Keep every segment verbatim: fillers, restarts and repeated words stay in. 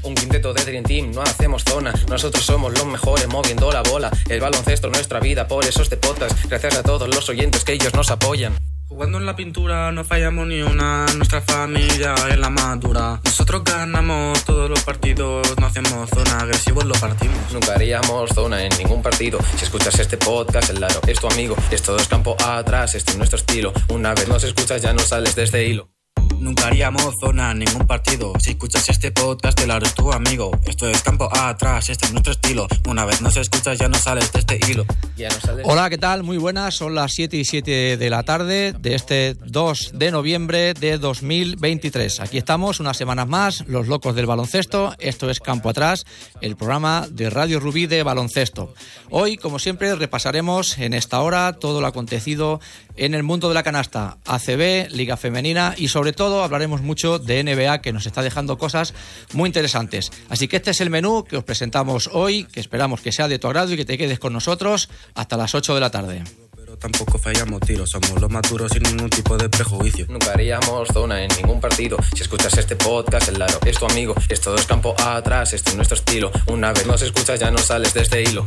Un quinteto de Dream Team, no hacemos zona. Nosotros somos los mejores moviendo la bola. El baloncesto, nuestra vida, por eso este podcast. Gracias a todos los oyentes que ellos nos apoyan. Jugando en la pintura no fallamos ni una, nuestra familia es la más dura. Nosotros ganamos todos los partidos, no hacemos zona, agresivos lo partimos. Nunca haríamos zona en ningún partido. Si escuchas este podcast, el Laro es tu amigo. Esto es campo atrás, este es nuestro estilo. Una vez nos escuchas ya no sales de este hilo. Nunca haríamos zona en ningún partido. Si escuchas este podcast, el Laro es tu amigo. Esto es campo atrás, este es nuestro estilo. Una vez nos escuchas ya no sales de este hilo. Ya no sales. Hola, ¿qué tal? Muy buenas, son las siete y siete de la tarde de este dos de noviembre de dos mil veintitrés. Aquí estamos, unas semanas más, los locos del baloncesto. Esto es Campo Atrás, el programa de Radio Rubí de baloncesto. Hoy, como siempre, repasaremos en esta hora todo lo acontecido en el mundo de la canasta, A C B, Liga Femenina y sobre todo hablaremos mucho de N B A, que nos está dejando cosas muy interesantes. Así que este es el menú que os presentamos hoy, que esperamos que sea de tu agrado y que te quedes con nosotros hasta las ocho de la tarde. Pero tampoco fallamos tiros, somos los más duros sin ningún tipo de prejuicio. Nunca haríamos zona en ningún partido. Si escuchas este podcast, el Laro es tu amigo. Esto es campo atrás, este es nuestro estilo. Una vez nos escuchas ya no sales de este hilo.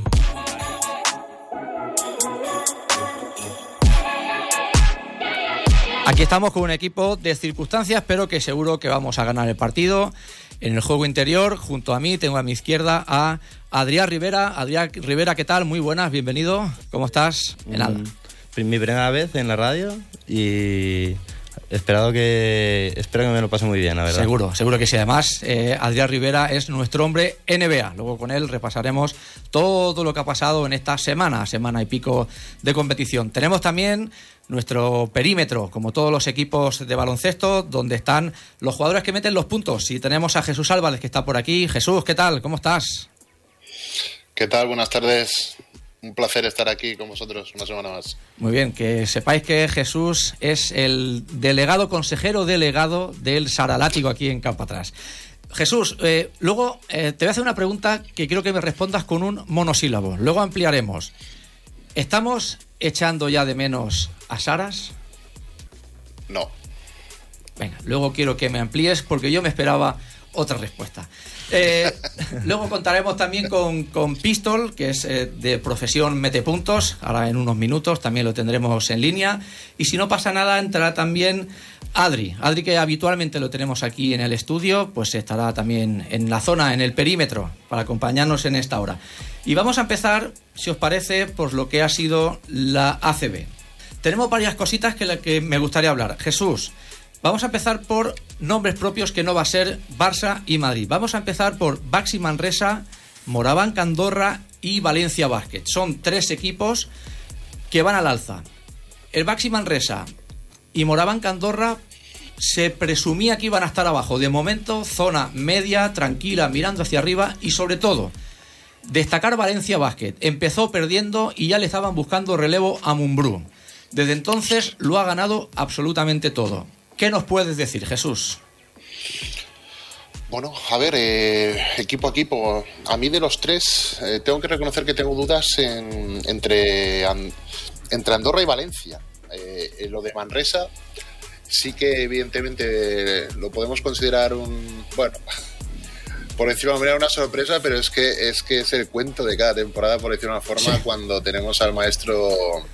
Aquí estamos con un equipo de circunstancias, pero que seguro que vamos a ganar el partido. En el juego interior, junto a mí, tengo a mi izquierda a Adrián Rivera. Adrián Rivera, ¿qué tal? Muy buenas, bienvenido. ¿Cómo estás? En mm, mi primera vez en la radio y esperado que espero que me lo pase muy bien, la verdad. Seguro, seguro que sí. Además, eh, Adrián Rivera es nuestro hombre N B A. Luego con él repasaremos todo lo que ha pasado en esta semana, semana y pico de competición. Tenemos también nuestro perímetro, como todos los equipos de baloncesto, donde están los jugadores que meten los puntos. Y tenemos a Jesús Álvarez, que está por aquí. Jesús, ¿qué tal? ¿Cómo estás? ¿Qué tal? Buenas tardes. Un placer estar aquí con vosotros una semana más. Muy bien, que sepáis que Jesús es el delegado, consejero delegado del Saralático aquí en Campo Atrás. Jesús, eh, luego eh, te voy a hacer una pregunta que quiero que me respondas con un monosílabo. Luego ampliaremos. ¿Estamos echando ya de menos a Saras? No. Venga, luego quiero que me amplíes porque yo me esperaba otra respuesta. Eh, luego contaremos también con, con Pistol, que es eh, de profesión metepuntos. Ahora en unos minutos también lo tendremos en línea. Y si no pasa nada, entrará también Adri. Adri, que habitualmente lo tenemos aquí en el estudio, pues estará también en la zona, en el perímetro, para acompañarnos en esta hora. Y vamos a empezar, si os parece, por lo que ha sido la A C B. Tenemos varias cositas que, la que me gustaría hablar. Jesús, vamos a empezar por nombres propios, que no va a ser Barça y Madrid. Vamos a empezar por Baxi Manresa, Morabanc Andorra y Valencia Basket. Son tres equipos que van al alza. El Baxi Manresa y Morabanc Andorra se presumía que iban a estar abajo. De momento, zona media, tranquila, mirando hacia arriba. Y sobre todo, destacar Valencia Basket. Empezó perdiendo y ya le estaban buscando relevo a Mumbrú. Desde entonces lo ha ganado absolutamente todo. ¿Qué nos puedes decir, Jesús? Bueno, a ver, eh, equipo a equipo. A mí de los tres eh, tengo que reconocer que tengo dudas en, entre, an, entre Andorra y Valencia. Eh, en lo de Manresa sí que evidentemente lo podemos considerar un... Bueno, por decirlo de manera una sorpresa, pero es que, es que es el cuento de cada temporada, por decirlo de una forma, sí. Cuando tenemos al maestro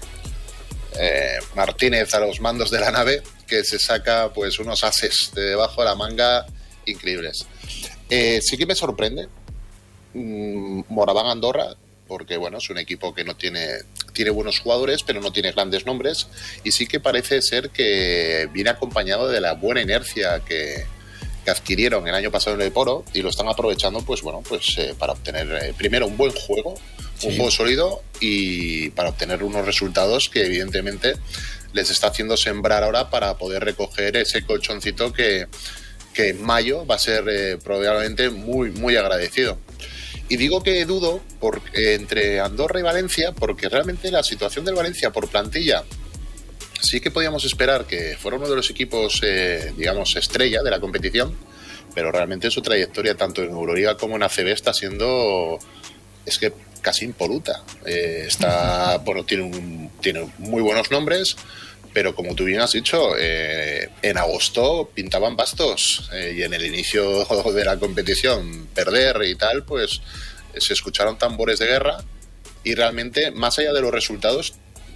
eh, Martínez a los mandos de la nave, que se saca pues unos ases de debajo de la manga increíbles. Eh, sí que me sorprende mmm, Morabanc Andorra, porque bueno, es un equipo que no tiene, tiene buenos jugadores, pero no tiene grandes nombres, y sí que parece ser que viene acompañado de la buena inercia que, que adquirieron el año pasado en el Poro, y lo están aprovechando pues bueno, pues eh, para obtener eh, primero un buen juego, sí. un juego sólido, y para obtener unos resultados que evidentemente les está haciendo sembrar ahora para poder recoger ese colchoncito que, que en mayo va a ser eh, probablemente muy, muy agradecido. Y digo que dudo por, eh, entre Andorra y Valencia, porque realmente la situación del Valencia por plantilla sí que podíamos esperar que fuera uno de los equipos, eh, digamos, estrella de la competición, pero realmente su trayectoria tanto en Euroliga como en A C B está siendo, es que casi impoluta. Eh, está, bueno, tiene, un, tiene muy buenos nombres, pero como tú bien has dicho, eh, en agosto pintaban bastos eh, y en el inicio de la competición perder y tal, pues se escucharon tambores de guerra y realmente, más allá de los resultados,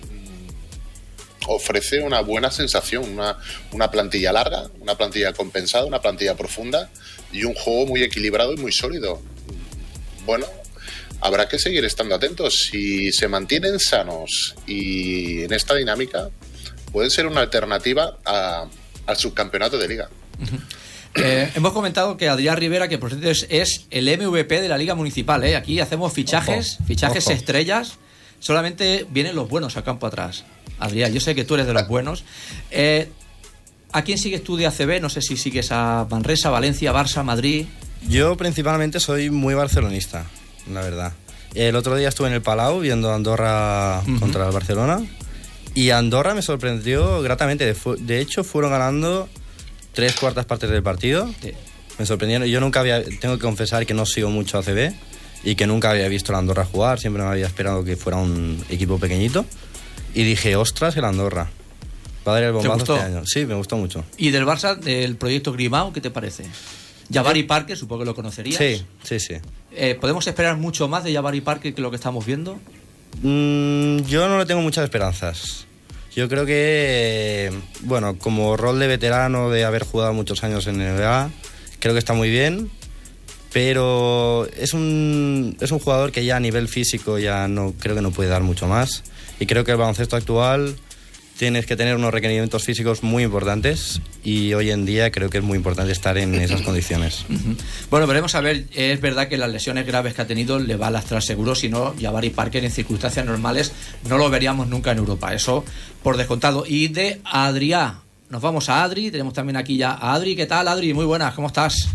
ofrece una buena sensación, una, una plantilla larga, una plantilla compensada, una plantilla profunda y un juego muy equilibrado y muy sólido. Bueno, habrá que seguir estando atentos. Si se mantienen sanos y en esta dinámica, pueden ser una alternativa a, al subcampeonato de liga. Uh-huh. Eh, hemos comentado que Adrián Rivera, que por cierto es, es el M V P de la Liga Municipal, ¿eh? Aquí hacemos fichajes, ojo, fichajes ojo. estrellas, solamente vienen los buenos a campo atrás. Adrián, yo sé que tú eres de los buenos. Eh, ¿A quién sigues tú de A C B? No sé si sigues a Manresa, Valencia, Barça, Madrid. Yo principalmente soy muy barcelonista, la verdad. El otro día estuve en el Palau viendo Andorra uh-huh. contra el Barcelona y Andorra me sorprendió gratamente. De hecho, fueron ganando tres cuartas partes del partido. Sí. Me sorprendieron. Yo nunca había, tengo que confesar que no sigo mucho A C B y que nunca había visto a Andorra jugar. Siempre me había esperado que fuera un equipo pequeñito. Y dije, ostras, el Andorra. Va a dar el bombazo este año. Sí, me gustó mucho. ¿Y del Barça, del proyecto Grimao, qué te parece? Jabari Parker, supongo que lo conocerías. Sí, sí, sí. Eh, ¿Podemos esperar mucho más de Jabari Parker que lo que estamos viendo? Mm, yo no le tengo muchas esperanzas. Yo creo que, bueno, como rol de veterano, de haber jugado muchos años en N B A, creo que está muy bien. Pero es un, es un jugador que ya a nivel físico ya no creo que no puede dar mucho más. Y creo que el baloncesto actual tienes que tener unos requerimientos físicos muy importantes y hoy en día creo que es muy importante estar en esas condiciones. Uh-huh. Bueno, veremos a ver. Es verdad que las lesiones graves que ha tenido le va a lastrar seguro, si no, Jabari Parker en circunstancias normales no lo veríamos nunca en Europa, eso por descontado. Y de Adrián, nos vamos a Adri, tenemos también aquí ya a Adri. ¿Qué tal, Adri? Muy buenas, ¿cómo estás?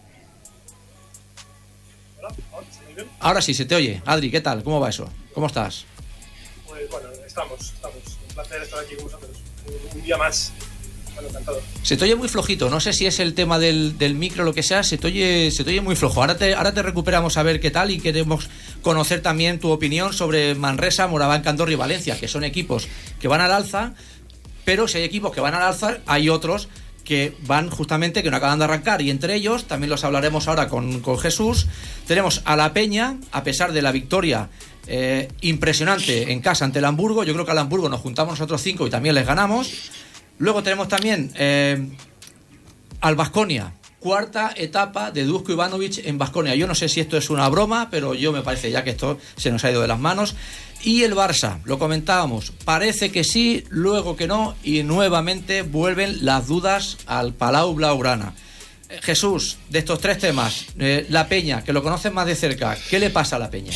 Ahora sí, se te oye. Adri, ¿qué tal? ¿Cómo va eso? ¿Cómo estás? Pues bueno, estamos, estamos. Un placer estar aquí con vosotros. Un día más. Bueno, encantado. Se te oye muy flojito. No sé si es el tema del, del micro o lo que sea. Se te oye, se te oye muy flojo. Ahora te, ahora te recuperamos a ver qué tal y queremos conocer también tu opinión sobre Manresa, Moraván, Andorra y Valencia, que son equipos que van al alza, pero si hay equipos que van al alza, hay otros que van justamente, que no acaban de arrancar, y entre ellos, también los hablaremos ahora con, con Jesús, tenemos a La Peña, a pesar de la victoria eh, impresionante en casa ante el Hamburgo. Yo creo que al Hamburgo nos juntamos nosotros cinco y también les ganamos. Luego tenemos también eh, al Baskonia, cuarta etapa de Dusko Ivanovic en Baskonia. Yo no sé si esto es una broma, pero yo me parece ya que esto se nos ha ido de las manos. Y el Barça, lo comentábamos, parece que sí, luego que no, y nuevamente vuelven las dudas al Palau Blaugrana. Eh, Jesús, de estos tres temas, eh, La Peña, que lo conoces más de cerca, ¿qué le pasa a La Peña?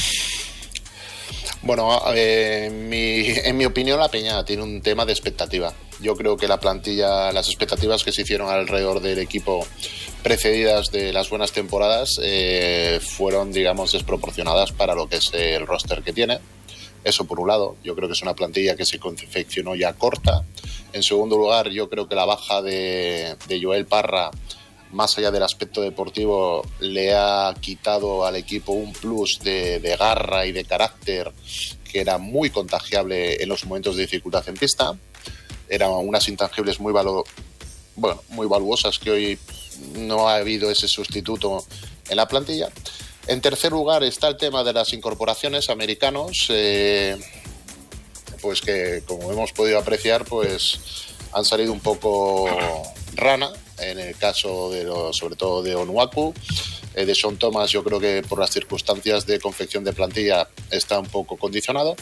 Bueno, eh, en, mi, en mi opinión, La Peña tiene un tema de expectativa. Yo creo que la plantilla, las expectativas que se hicieron alrededor del equipo precedidas de las buenas temporadas eh, fueron, digamos, desproporcionadas para lo que es el roster que tiene. Eso por un lado. Yo creo que es una plantilla que se confeccionó ya corta. En segundo lugar, yo creo que la baja de, de Joel Parra, más allá del aspecto deportivo, le ha quitado al equipo un plus de, de garra y de carácter que era muy contagiable en los momentos de dificultad en pista. Eran unas intangibles muy, valo, bueno, muy valuosas que hoy no ha habido ese sustituto en la plantilla. En tercer lugar está el tema de las incorporaciones americanos, eh, pues que como hemos podido apreciar, pues han salido un poco rana, en el caso de los, sobre todo de Onuaku. Eh, de Sean Thomas, yo creo que por las circunstancias de confección de plantilla está un poco condicionado.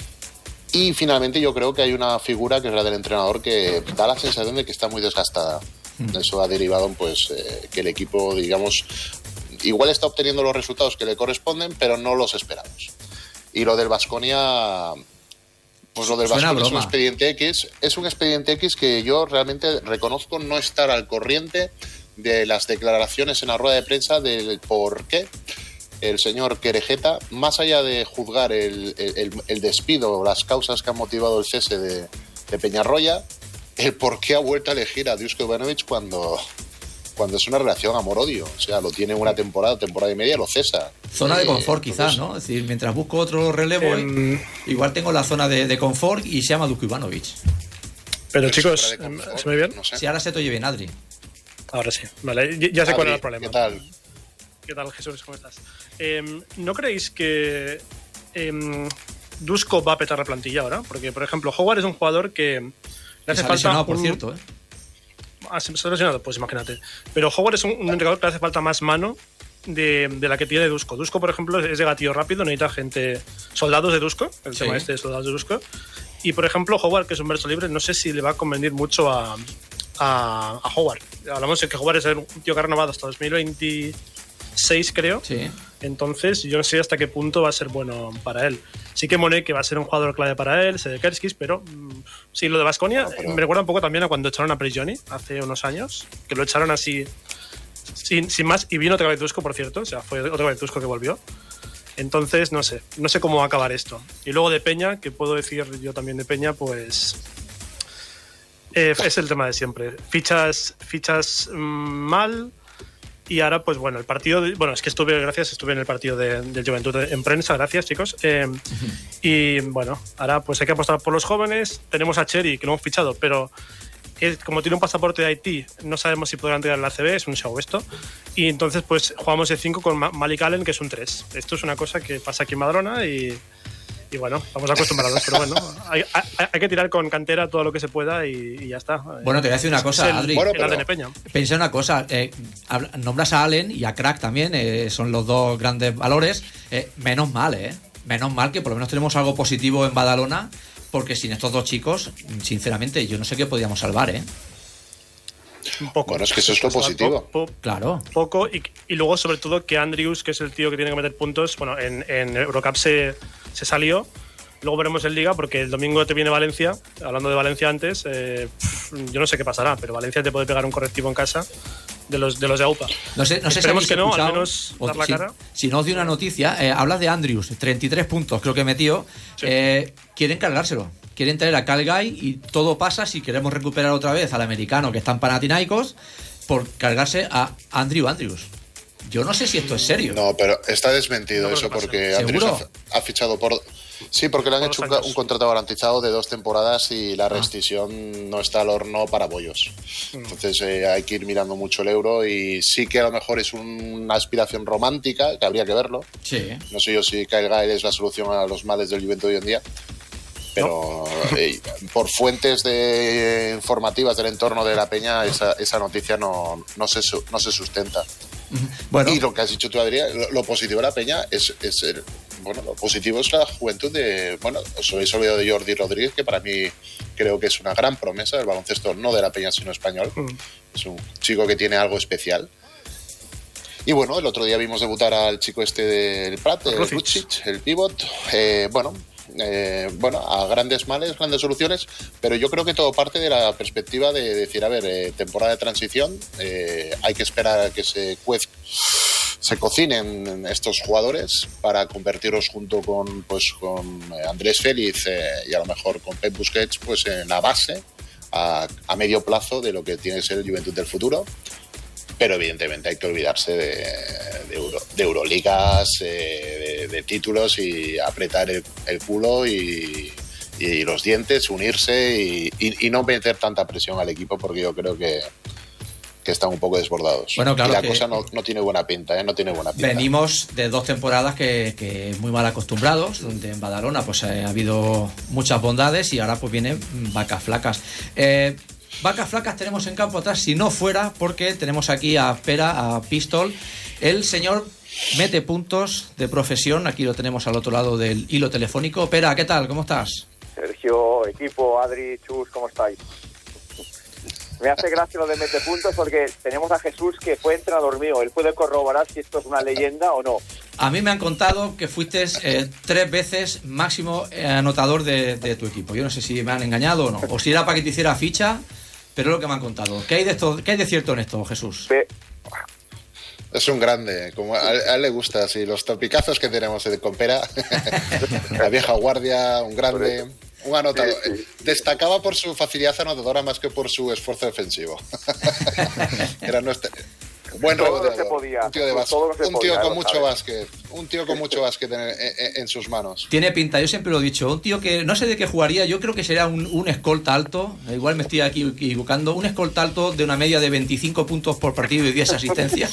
Y finalmente yo creo que hay una figura que es la del entrenador que da la sensación de que está muy desgastada. Eso ha derivado pues eh, que el equipo, digamos, igual está obteniendo los resultados que le corresponden, pero no los esperados. Y lo del Baskonia, pues lo del Baskonia es un expediente X, es un expediente X que yo realmente reconozco no estar al corriente de las declaraciones en la rueda de prensa del por qué el señor Querejeta, más allá de juzgar el, el, el despido o las causas que han motivado el cese de, de Peñarroya, el por qué ha vuelto a elegir a Dusko Ivanovic cuando... cuando es una relación amor-odio. O sea, lo tiene una temporada, temporada y media, lo cesa. Zona de confort, eh, quizás, ¿no? Es decir, mientras busco otro relevo, eh, igual tengo la zona de, de confort y se llama Dusko Ivanovic. Pero, Pero chicos, fuera de confort, ¿se me ve bien? no sé. Si ahora se te oye bien, Adri. Ahora sí, vale, ya, ya sé cuál Adri, era el problema. ¿qué tal? ¿Qué tal, Jesús? ¿Cómo estás? Eh, ¿No creéis que eh, Dusko va a petar la plantilla ahora? Porque, por ejemplo, Howard es un jugador que le Que hace se ha falta. lesionado, por un- cierto, ¿eh? Ah, ¿se ha lesionado? Pues imagínate. Pero Howard es un, un entrenador que le hace falta más mano de, de la que tiene Dusko. Dusko, por ejemplo, es de gatillo rápido, necesita gente. Soldados de Dusko, el Sí. tema este de soldados de Dusko. Y, por ejemplo, Howard, que es un verso libre, no sé si le va a convenir mucho a, a, a Howard. Hablamos de que Howard es un tío que ha renovado hasta dos mil veintiséis, creo. Sí. Entonces, yo no sé hasta qué punto va a ser bueno para él. Sí que Monet, que va a ser un jugador clave para él, Sedekerskis, pero mm, sí, lo de Baskonia No, pero- me recuerda un poco también a cuando echaron a Prigioni hace unos años, que lo echaron así, sin, sin más, y vino otra vez Dusko, por cierto, o sea, fue otra vez Dusko que volvió. Entonces, no sé, no sé cómo va a acabar esto. Y luego de Peña, que puedo decir yo también de Peña, pues eh, es el tema de siempre. Fichas, fichas mm, mal. Y ahora, pues bueno, el partido. de- bueno, es que estuve, gracias, estuve en el partido de, del Juventud en prensa, gracias, chicos. Eh, y bueno, ahora pues hay que apostar por los jóvenes. Tenemos a Cherry, que lo hemos fichado, pero él, como tiene un pasaporte de Haití, no sabemos si podrán tirar en la A C B, es un show esto. Y entonces, pues jugamos de cinco con Ma- Malik Allen, que es un tres. Esto es una cosa que pasa aquí en Madrona y. Y bueno, estamos acostumbrados, pero bueno, hay, hay- hay que tirar con cantera todo lo que se pueda y, y ya está. Bueno, te voy a decir una Es cosa, el, Adri. Bueno, el A D N pero- Peña. Pensé una cosa, eh, habla- nombras a Allen y a Crack también, eh, son los dos grandes valores. Eh, menos mal, ¿eh? Menos mal que por lo menos tenemos algo positivo en Badalona, porque sin estos dos chicos, sinceramente, yo no sé qué podíamos salvar, ¿eh? Un poco. Bueno, es que eso es lo positivo. Po- po- Claro. poco y, y luego sobre todo que Andrews, que es el tío que tiene que meter puntos, bueno, en, en Eurocup se, se salió. Luego veremos en Liga, porque el domingo te viene Valencia. Hablando de Valencia antes, eh, pff, yo no sé qué pasará, pero Valencia te puede pegar un correctivo en casa de los de los de AUPA. No sé, no sé si Esperemos habéis que no, al escuchado, menos o dar la si, cara. si no os dio una noticia, eh, hablas de Andrews, treinta y tres puntos creo que metió. Sí. Eh, quieren cargárselo. Quieren traer a Cal Guy y todo pasa si queremos recuperar otra vez al americano que está en Panathinaikos por cargarse a Andrew Andrews. Yo no sé si esto es serio. No, pero está desmentido No creo eso que pase. porque ¿Seguro? Andrés ha, ha fichado por. Sí, porque le han Por hecho dos un, años. un contrato garantizado de dos temporadas y la rescisión no está al horno para bollos. Entonces eh, hay que ir mirando mucho el euro y sí que a lo mejor es un- una aspiración romántica, que habría que verlo. Sí. No sé yo si Kyle Guy es la solución a los males del Juventud hoy en día. Pero eh, por fuentes de, informativas del entorno de la Peña, esa, esa noticia no, no, se, su- no se sustenta. Bueno, Y lo que has dicho tú, Adrián, lo, lo positivo de la Peña es, es el- bueno, lo positivo es la juventud de, bueno, os habéis olvidado de Jordi Rodríguez, que para mí creo que es una gran promesa del baloncesto, no de la Peña, sino español. Mm. Es un chico que tiene algo especial. Y bueno, el otro día vimos debutar al chico este del Prat, el Rucic. Rucic, el pivot. Eh, bueno, eh, bueno, a grandes males, grandes soluciones, pero yo creo que todo parte de la perspectiva de decir, a ver, eh, temporada de transición, eh, hay que esperar a que se cuez, se cocinen estos jugadores para convertirlos junto con, pues, con eh, Andrés Félix eh, y a lo mejor con Pep Busquets pues, en la base a, a medio plazo de lo que tiene que ser el Juventud del futuro. Pero evidentemente hay que olvidarse de, de, Euro, de Euroligas, eh, de, de títulos y apretar el, el culo y, y los dientes, unirse y, y, y no meter tanta presión al equipo porque yo creo que, que están un poco desbordados. Bueno, claro y la que- cosa no, no tiene buena pinta, ¿eh? No tiene buena pinta. venimos de dos temporadas que, que muy mal acostumbrados, donde en Badalona pues eh, ha habido muchas bondades y ahora pues vienen vacas flacas. Eh, vacas flacas tenemos en campo atrás, si no fuera, porque tenemos aquí a Pera, a Pistol, el señor mete puntos de profesión, aquí lo tenemos al otro lado del hilo telefónico. Pera, ¿qué tal? ¿Cómo estás? Sergio, equipo, Adri, Chus, ¿cómo estáis? Me hace gracia lo de mete puntos porque tenemos a Jesús que fue entrenador mío. Él puede corroborar si esto es una leyenda o no. A mí me han contado que fuiste eh, tres veces máximo eh, anotador de, de tu equipo. Yo no sé si me han engañado o no, o si era para que te hiciera ficha, pero es lo que me han contado. ¿Qué hay de esto? ¿Qué hay de cierto en esto, Jesús? Pe- Es un grande, como a, a él le gusta, así los topicazos que tenemos de Compera, la vieja guardia, un grande, un anotador. Sí, sí. Destacaba por su facilidad anotadora más que por su esfuerzo defensivo. Era nuestra, Buen todo reboteador. se podía, un tío, de básquet. todo no se un tío podía, con lo mucho sabes. básquet. Un tío con mucho básquet en, en, en sus manos. Tiene pinta, yo siempre lo he dicho, un tío que no sé de qué jugaría, yo creo que sería un, un escolta alto, igual me estoy aquí equivocando, un escolta alto de una media de veinticinco puntos por partido y diez asistencias.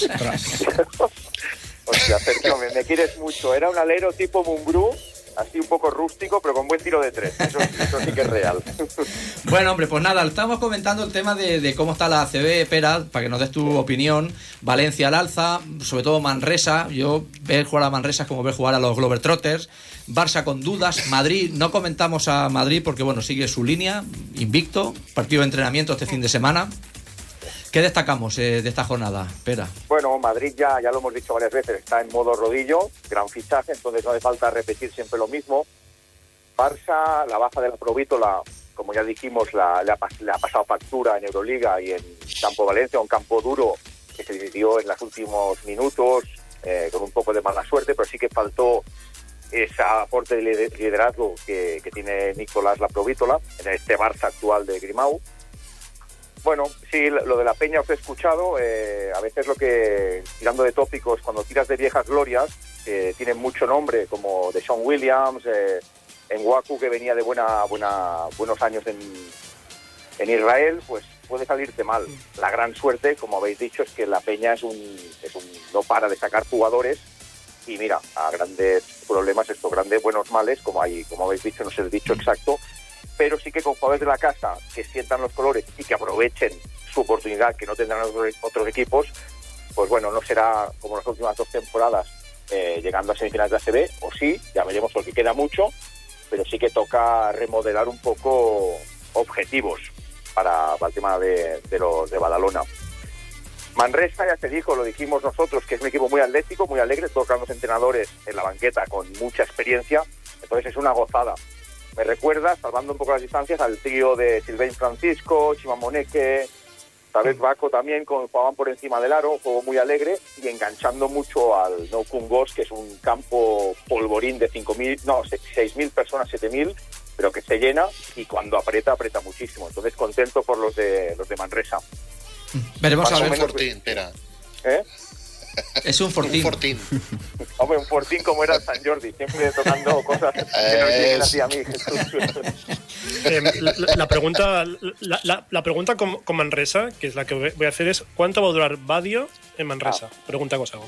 Hostia, Sergio, me, me quieres mucho. Era un alero tipo Mumbrú, así un poco rústico, pero con buen tiro de tres. Eso, eso sí que es real. Bueno, hombre, pues nada, estamos comentando el tema de, de cómo está la A C B, Pera, para que nos des tu opinión. Valencia al alza, sobre todo Manresa. Yo ver jugar a Manresa es como ver jugar a los Globetrotters. Barça con dudas. Madrid, no comentamos a Madrid porque, bueno, sigue su línea, invicto. Partido de entrenamiento este fin de semana. ¿Qué destacamos eh, de esta jornada, Pera? Bueno, Madrid ya, ya lo hemos dicho varias veces, está en modo rodillo, gran fichaje, entonces no hace falta repetir siempre lo mismo. Barça, la baja de la Provítola, como ya dijimos, la, le, ha, le ha pasado factura en Euroliga y en Campo Valencia, un campo duro que se dividió en los últimos minutos, eh, con un poco de mala suerte, pero sí que faltó ese aporte de liderazgo que, que tiene Nicolás la Provítola en este Barça actual de Grimau. Bueno, sí, lo de la Peña os he escuchado, eh, a veces lo que, tirando de tópicos, cuando tiras de viejas glorias, que eh, tienen mucho nombre, como de Sean Williams, eh, en Waku, que venía de buena, buena, buenos años en, en Israel, pues puede salirte mal. La gran suerte, como habéis dicho, es que la Peña es un, es un no para de sacar jugadores, y mira, a grandes problemas, estos grandes buenos males, como hay, como habéis dicho, no sé el dicho exacto, pero sí que con jugadores de la casa que sientan los colores y que aprovechen su oportunidad que no tendrán otros, otros equipos, pues bueno, no será como las últimas dos temporadas eh, llegando a semifinales de A C B, o sí, ya veremos porque queda mucho, pero sí que toca remodelar un poco objetivos para, para el tema de, de los de Badalona. Manresa, ya te dijo, lo dijimos nosotros, que es un equipo muy atlético, muy alegre, todos grandes entrenadores en la banqueta con mucha experiencia, entonces es una gozada. Me recuerda, salvando un poco las distancias, al trío de Silvain Francisco, Chima Moneke, tal vez Baco también, con, jugaban por encima del aro, un juego muy alegre, y enganchando mucho al No Kungos, que es un campo polvorín de cinco mil, no, seis mil personas, siete mil, pero que se llena, y cuando aprieta, aprieta muchísimo. Entonces, contento por los de los de Manresa. Veremos a ver. Un fortín, espera. ¿Eh? Es un fortín. Un fortín. Hombre, un fortín como era el San Jordi, siempre tocando cosas que nos lleguen así a mí, Jesús. Eh, la, la pregunta, la, la, la pregunta con, con Manresa, que es la que voy a hacer, es ¿cuánto va a durar Badio en Manresa? Ah. Pregunta que os hago.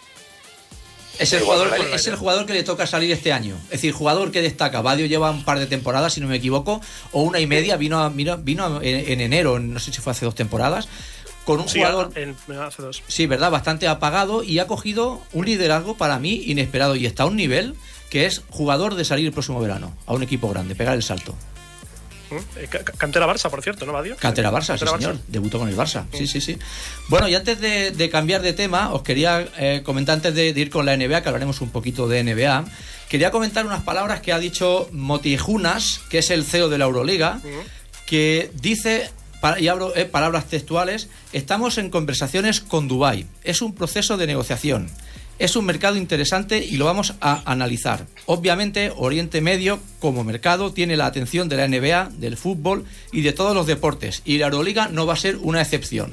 Es el, jugador, es el jugador que le toca salir este año. Es decir, jugador que destaca. Badio lleva un par de temporadas, si no me equivoco, o una y media. Vino, vino, vino en, en enero, no sé si fue hace dos temporadas, con un Sí, jugador, en, hace dos. sí, verdad, bastante apagado, y ha cogido un liderazgo para mí inesperado, y está a un nivel que es jugador de salir el próximo verano a un equipo grande, pegar el salto. Eh, Cantera Barça, por cierto, ¿no, Badio? Cantera Barça, Cantera sí, Barça. señor. Debutó con el Barça. Sí, sí, sí. Bueno, y antes de, de cambiar de tema, os quería eh, comentar, antes de, de ir con la N B A, que hablaremos un poquito de N B A, quería comentar unas palabras que ha dicho Motijunas, que es el C E O de la Euroliga, uh-huh. que dice, y abro eh, palabras textuales: estamos en conversaciones con Dubái. Es un proceso de negociación. Es un mercado interesante y lo vamos a analizar. Obviamente, Oriente Medio, como mercado, tiene la atención de la N B A, del fútbol y de todos los deportes. Y la Euroliga no va a ser una excepción.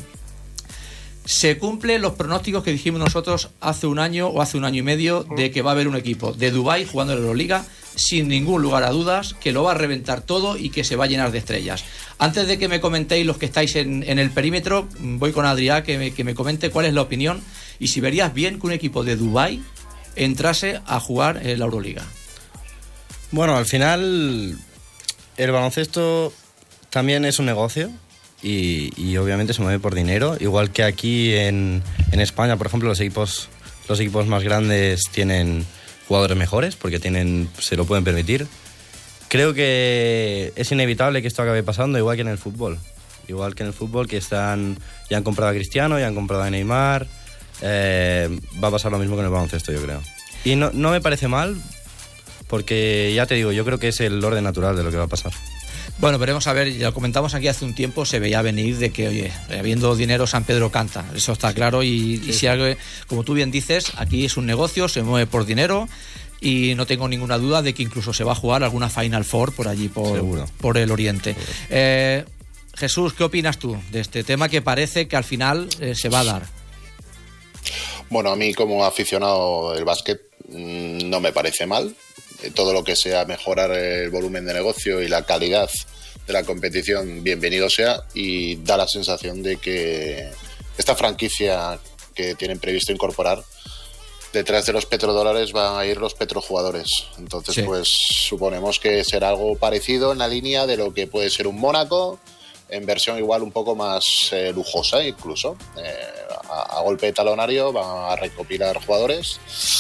Se cumplen los pronósticos que dijimos nosotros hace un año o hace un año y medio de que va a haber un equipo de Dubái jugando en la Euroliga, sin ningún lugar a dudas, que lo va a reventar todo y que se va a llenar de estrellas. Antes de que me comentéis los que estáis en, en el perímetro, voy con Adrià que me, que me comente cuál es la opinión y si verías bien que un equipo de Dubái entrase a jugar en la Euroliga. Bueno, al final el baloncesto también es un negocio y, y obviamente se mueve por dinero, igual que aquí en, en España, por ejemplo, los equipos, los equipos más grandes tienen jugadores mejores porque tienen, se lo pueden permitir. Creo que es inevitable que esto acabe pasando, igual que en el fútbol. Igual que en el fútbol, que están ya han comprado a Cristiano, ya han comprado a Neymar. Eh, va a pasar lo mismo con el baloncesto, yo creo. Y no, no me parece mal, porque ya te digo, yo creo que es el orden natural de lo que va a pasar. Bueno, veremos a ver, ya lo comentamos aquí hace un tiempo, se veía venir de que, oye, habiendo dinero San Pedro canta, eso está claro, y, sí, y si algo, como tú bien dices, aquí es un negocio, se mueve por dinero, y no tengo ninguna duda de que incluso se va a jugar alguna Final Four por allí, por, por el Oriente. Eh, Jesús, ¿qué opinas tú de este tema que parece que al final eh, se va a dar? Bueno, a mí como aficionado del básquet no me parece mal. Todo lo que sea mejorar el volumen de negocio y la calidad de la competición, bienvenido sea, y da la sensación de que esta franquicia que tienen previsto incorporar, detrás de los petrodólares van a ir los petrojugadores. Entonces, sí. pues suponemos que será algo parecido en la línea de lo que puede ser un Mónaco, en versión igual un poco más eh, lujosa incluso. Eh, a, a golpe de talonario van a recopilar jugadores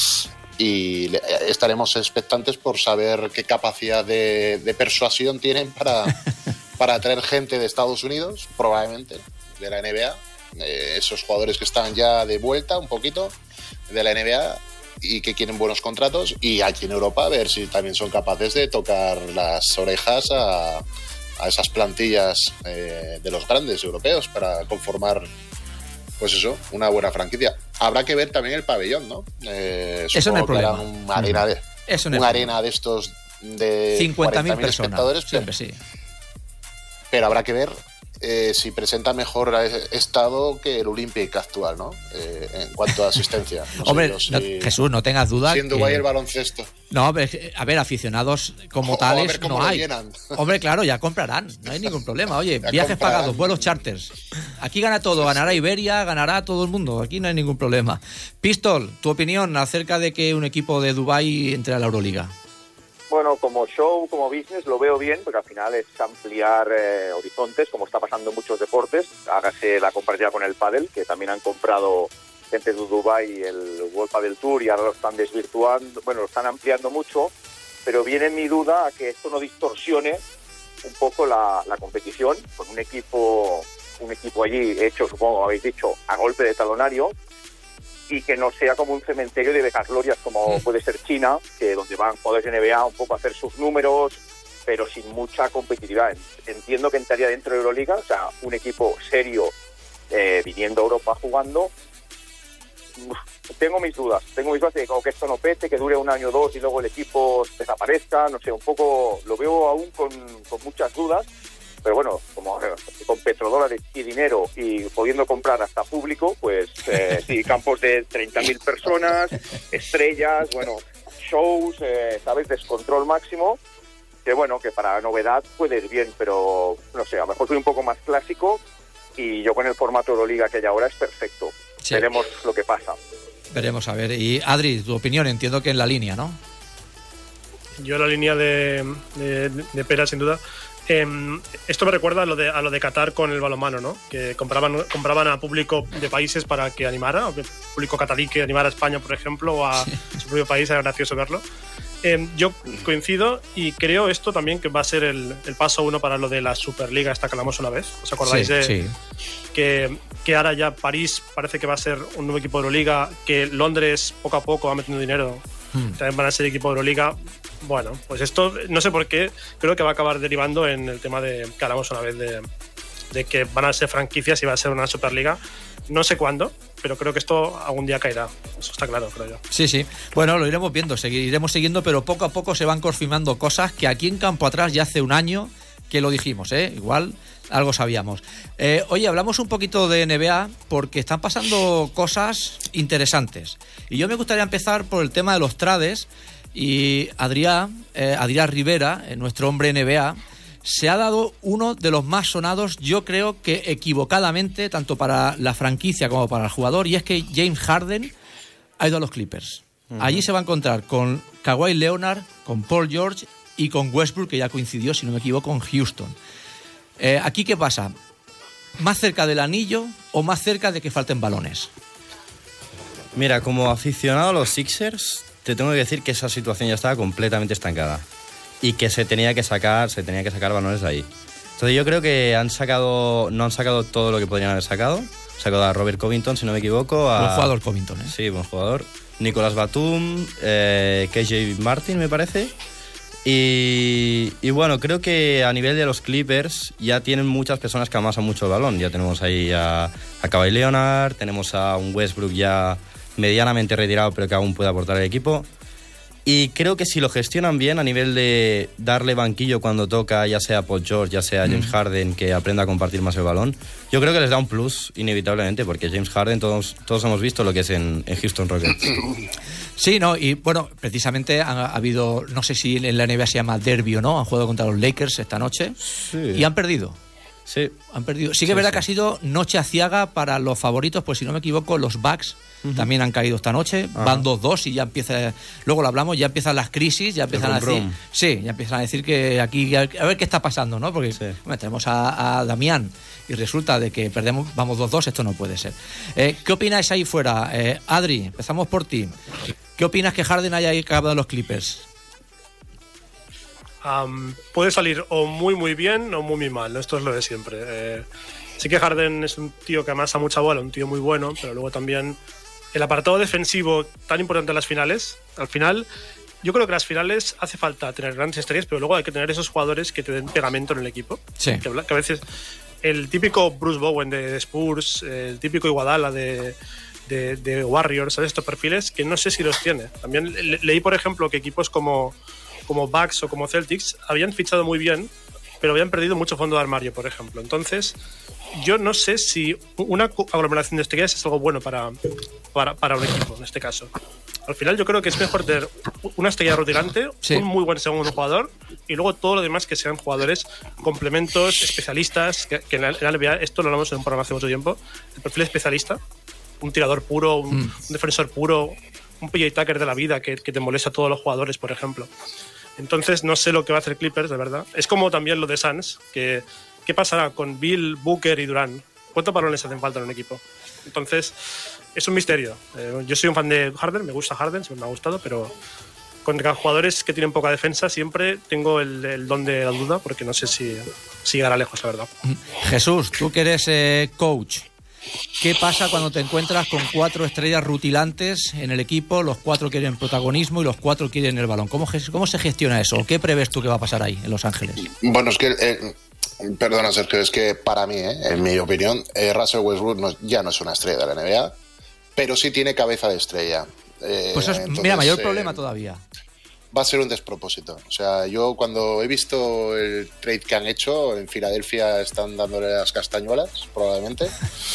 y le, estaremos expectantes por saber qué capacidad de, de persuasión tienen para, para atraer gente de Estados Unidos, probablemente, de la N B A. Eh, esos jugadores que están ya de vuelta un poquito de la N B A y que quieren buenos contratos, y aquí en Europa a ver si también son capaces de tocar las orejas a, a esas plantillas eh, de los grandes europeos para conformar, pues eso, una buena franquicia. Habrá que ver también el pabellón, ¿no? Eh, eso no es problema. Una arena de, eso no una es arena de estos de cincuenta mil espectadores, siempre, sí. Pero habrá que ver eh, si presenta mejor estado que el Olympic actual, ¿no? Eh, en cuanto a asistencia. No Hombre, yo, si, no, Jesús, no tengas duda. Siendo guay que... el baloncesto. No, a ver, a ver, aficionados como o, tales a ver cómo no lo hay. Llenan. Hombre, claro, ya comprarán, no hay ningún problema. Oye, ya viajes comprarán. pagados, vuelos charters. Aquí gana todo, ganará Iberia, ganará todo el mundo. Aquí no hay ningún problema. Pistol, tu opinión acerca de que un equipo de Dubái entre a la Euroliga. Bueno, como show, como business, lo veo bien, porque al final es ampliar eh, horizontes, como está pasando en muchos deportes. Hágase la comparativa con el pádel, que también han comprado gente de Dubái el World Padel Tour y ahora lo están desvirtuando, bueno, lo están ampliando mucho, pero viene mi duda a que esto no distorsione un poco la, la competición, con un equipo, un equipo allí hecho, supongo, habéis dicho, a golpe de talonario, y que no sea como un cementerio de becas glorias como puede ser China, que donde van jugadores de N B A un poco a hacer sus números, pero sin mucha competitividad. Entiendo que entraría dentro de Euroliga, o sea, un equipo serio eh, viniendo a Europa jugando. Tengo mis dudas, tengo mis dudas de que esto no pete, que dure un año o dos y luego el equipo desaparezca, no sé, un poco lo veo aún con, con muchas dudas. Pero bueno, como con petrodólares y dinero y pudiendo comprar hasta público, pues eh, sí, campos de treinta mil personas, estrellas, bueno, shows, eh, ¿sabes? Descontrol máximo, que bueno, que para novedad puede ir bien, pero no sé, a lo mejor soy un poco más clásico y yo con el formato Euroliga que hay ahora es perfecto. Sí. Veremos lo que pasa. Veremos, a ver. Y Adri, tu opinión, entiendo que en la línea, ¿no? Yo la línea de, de, de Pera, sin duda. Eh, esto me recuerda a lo de a lo de Qatar con el balonmano, ¿no? Que compraban compraban a público de países para que animara, o público catarí que animara a España, por ejemplo, o a sí. su propio país. Era gracioso verlo. Eh, yo coincido y creo esto también que va a ser el, el paso uno para lo de la Superliga esta que hablamos una vez. ¿Os acordáis sí, de sí. Que, que ahora ya París parece que va a ser un nuevo equipo de Euroliga, que Londres poco a poco va metiendo dinero, hmm. también van a ser equipo de Euroliga? Bueno, pues esto no sé por qué, creo que va a acabar derivando en el tema de que hablamos una vez de, de que van a ser franquicias y va a ser una Superliga. No sé cuándo, pero creo que esto algún día caerá. Eso está claro, creo yo. Sí, sí. Bueno, lo iremos viendo, seguiremos siguiendo, pero poco a poco se van confirmando cosas que aquí en Campo Atrás ya hace un año que lo dijimos, ¿eh? Igual algo sabíamos. Eh, oye, hablamos un poquito de N B A porque están pasando cosas interesantes. Y yo me gustaría empezar por el tema de los trades. Y Adrián, eh, Adrián Rivera, eh, nuestro hombre N B A, se ha dado uno de los más sonados, yo creo que equivocadamente, tanto para la franquicia como para el jugador, y es que James Harden ha ido a los Clippers. Uh-huh. Allí se va a encontrar con Kawhi Leonard, con Paul George y con Westbrook, que ya coincidió, si no me equivoco, con Houston. Eh, ¿Aquí qué pasa? ¿Más cerca del anillo o más cerca de que falten balones? Mira, como aficionado a los Sixers, te tengo que decir que esa situación ya estaba completamente estancada y que se tenía que sacar, se tenía que sacar balones de ahí. Entonces yo creo que han sacado, no han sacado todo lo que podrían haber sacado. Han sacado a Robert Covington, si no me equivoco. A, buen jugador Covington, ¿eh? Sí, buen jugador. Nicolas Batum, eh, K J Martin, me parece. Y, y bueno, creo que a nivel de los Clippers ya tienen muchas personas que amasan mucho el balón. Ya tenemos ahí a, a Kawhi Leonard, tenemos a un Westbrook ya medianamente retirado pero que aún puede aportar al equipo. Y creo que si lo gestionan bien a nivel de darle banquillo cuando toca, ya sea Paul George, ya sea James mm. Harden, que aprenda a compartir más el balón, yo creo que les da un plus inevitablemente, porque James Harden todos, todos hemos visto lo que es en, en Houston Rockets. Sí, no, y bueno, precisamente ha, ha habido, no sé si en la N B A se llama derbi o no, han jugado contra los Lakers esta noche sí. y han perdido. Sí. Han perdido. Sí que es sí, verdad sí. que ha sido noche aciaga para los favoritos, pues si no me equivoco, los Bucks uh-huh. también han caído esta noche. Ajá. Van dos dos y ya empieza, luego lo hablamos, ya empiezan las crisis, ya empiezan a decir, rum. sí, ya empiezan a decir que aquí, a ver qué está pasando, ¿no? Porque sí. bueno, tenemos a, a Damián y resulta de que perdemos, vamos dos dos, esto no puede ser. Eh, ¿Qué opináis ahí fuera? Eh, Adri, empezamos por ti. ¿Qué opinas que Harden haya acabado en los Clippers? Um, puede salir o muy muy bien o muy muy mal, ¿no? Esto es lo de siempre. Eh, sí que Harden es un tío que amasa mucha bola, un tío muy bueno, pero luego también el apartado defensivo tan importante en las finales. Al final, yo creo que en las finales hace falta tener grandes estrellas, pero luego hay que tener esos jugadores que te den pegamento en el equipo. Sí. Que, que a veces el típico Bruce Bowen de Spurs, el típico Iguodala de, de, de Warriors, ¿sabes? Estos perfiles que no sé si los tiene. También le, leí, por ejemplo, que equipos como como Bucks o como Celtics habían fichado muy bien, pero habían perdido mucho fondo de armario, por ejemplo. Entonces, yo no sé si una aglomeración de estrellas es algo bueno para, para, para un equipo, en este caso. Al final yo creo que es mejor tener una estrella rutilante, sí. un muy buen segundo jugador, y luego todo lo demás que sean jugadores, complementos, especialistas, que, que en la N B A, esto lo hablamos en un programa hace mucho tiempo, el perfil especialista, un tirador puro, un, mm. un defensor puro, un P J Tucker de la vida que, que te molesta a todos los jugadores, por ejemplo. Entonces no sé lo que va a hacer Clippers, de verdad. Es como también lo de Suns, que ¿qué pasará con Bill, Booker y Durant? ¿Cuántos balones hacen falta en un equipo? Entonces es un misterio. Eh, yo soy un fan de Harden, me gusta Harden, siempre me ha gustado, pero con jugadores que tienen poca defensa siempre tengo el, el don de la duda, porque no sé si, si llegará lejos, la verdad. Jesús, tú que eres eh, coach, ¿qué pasa cuando te encuentras con cuatro estrellas rutilantes en el equipo? Los cuatro quieren protagonismo y los cuatro quieren el balón. ¿Cómo, cómo se gestiona eso? ¿Qué prevés tú que va a pasar ahí, en Los Ángeles? Bueno, es que, eh, perdona Sergio, es que para mí, eh, en mi opinión, eh, Russell Westbrook no, ya no es una estrella de la N B A, pero sí tiene cabeza de estrella. Eh, pues eso es, entonces, mira, mayor eh, problema todavía. Va a ser un despropósito. O sea, yo cuando he visto el trade que han hecho, en Filadelfia están dándole las castañuelas, probablemente.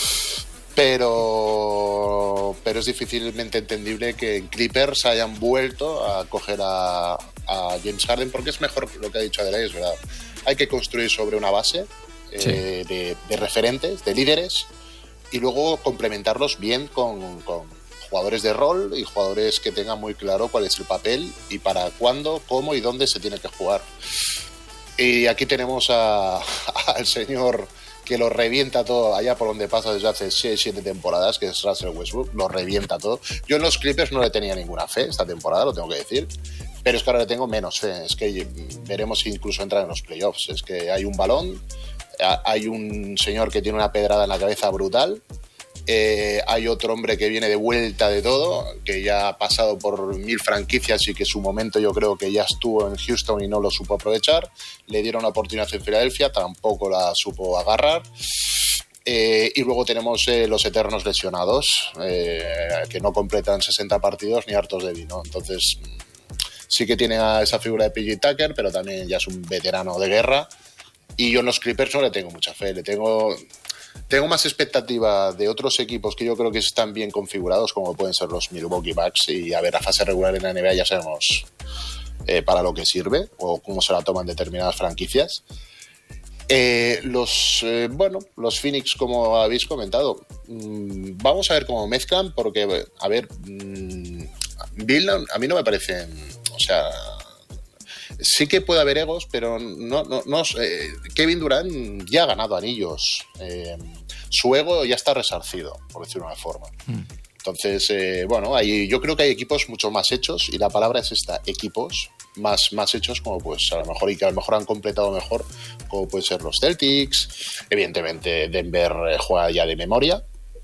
Pero, pero es difícilmente entendible que en Clippers hayan vuelto a coger a, a James Harden, porque es mejor lo que ha dicho Adelaide, es verdad. Hay que construir sobre una base eh, sí. de, de referentes, de líderes, y luego complementarlos bien con, con jugadores de rol y jugadores que tengan muy claro cuál es el papel y para cuándo, cómo y dónde se tiene que jugar. Y aquí tenemos a, al señor que lo revienta todo allá por donde pasa desde hace seis siete temporadas, que es Russell Westbrook, lo revienta todo. Yo en los Clippers no le tenía ninguna fe esta temporada, lo tengo que decir, pero es que ahora le tengo menos fe. Es que veremos si incluso entra en los playoffs. Es que hay un balón, hay un señor que tiene una pedrada en la cabeza brutal, eh, hay otro hombre que viene de vuelta de todo, que ya ha pasado por mil franquicias y que su momento yo creo que ya estuvo en Houston y no lo supo aprovechar. Le dieron una oportunidad en Filadelfia, tampoco la supo agarrar. Eh, y luego tenemos eh, los eternos lesionados, eh, que no completan sesenta partidos ni hartos de vino. Entonces sí que tiene a esa figura de P J Tucker, pero también ya es un veterano de guerra. Y yo en los Clippers no le tengo mucha fe, le tengo... Tengo más expectativa de otros equipos que yo creo que están bien configurados, como pueden ser los Milwaukee Bucks, y a ver, la fase regular en la N B A ya sabemos eh, para lo que sirve o cómo se la toman determinadas franquicias. Eh, los, eh, bueno, los Phoenix, como habéis comentado, mmm, vamos a ver cómo mezclan, porque, a ver, mmm, Bill a mí no me parecen, o sea... Sí que puede haber egos, pero no, no, no eh, Kevin Durant ya ha ganado anillos. Eh, su ego ya está resarcido, por decirlo de una forma. Mm. Entonces, eh, bueno, hay, yo creo que hay equipos mucho más hechos, y la palabra es esta, equipos más, más hechos, como pues a lo mejor, y que a lo mejor han completado mejor, como pueden ser los Celtics. Evidentemente, Denver eh, juega ya de memoria.